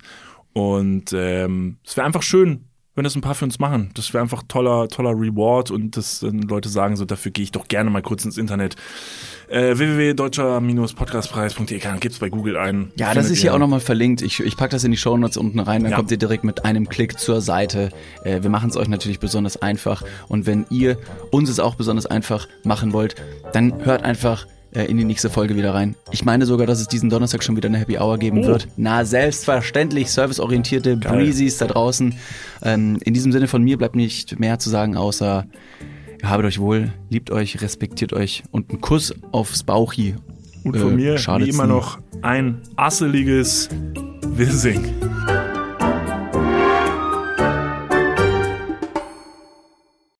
Und ähm, es wäre einfach schön, wenn das ein paar für uns machen. Das wäre einfach toller, toller Reward und dass dann Leute sagen, so dafür gehe ich doch gerne mal kurz ins Internet. Äh, w w w punkt deutscher podcastpreis punkt d e gibt's bei Google ein. Ja, das ist hier auch nochmal verlinkt. Ich, ich packe das in die Shownotes unten rein, dann Ja. kommt ihr direkt mit einem Klick zur Seite. Äh, wir machen es euch natürlich besonders einfach. Und wenn ihr uns es auch besonders einfach machen wollt, dann hört einfach in die nächste Folge wieder rein. Ich meine sogar, dass es diesen Donnerstag schon wieder eine Happy Hour geben Oh. wird. Na, selbstverständlich, serviceorientierte Geil. Breezys da draußen. Ähm, in diesem Sinne von mir bleibt nicht mehr zu sagen, außer habet euch wohl, liebt euch, respektiert euch und einen Kuss aufs Bauchi. Und von Äh, mir, wie schadet's immer nie. noch, ein asseliges Wirsing.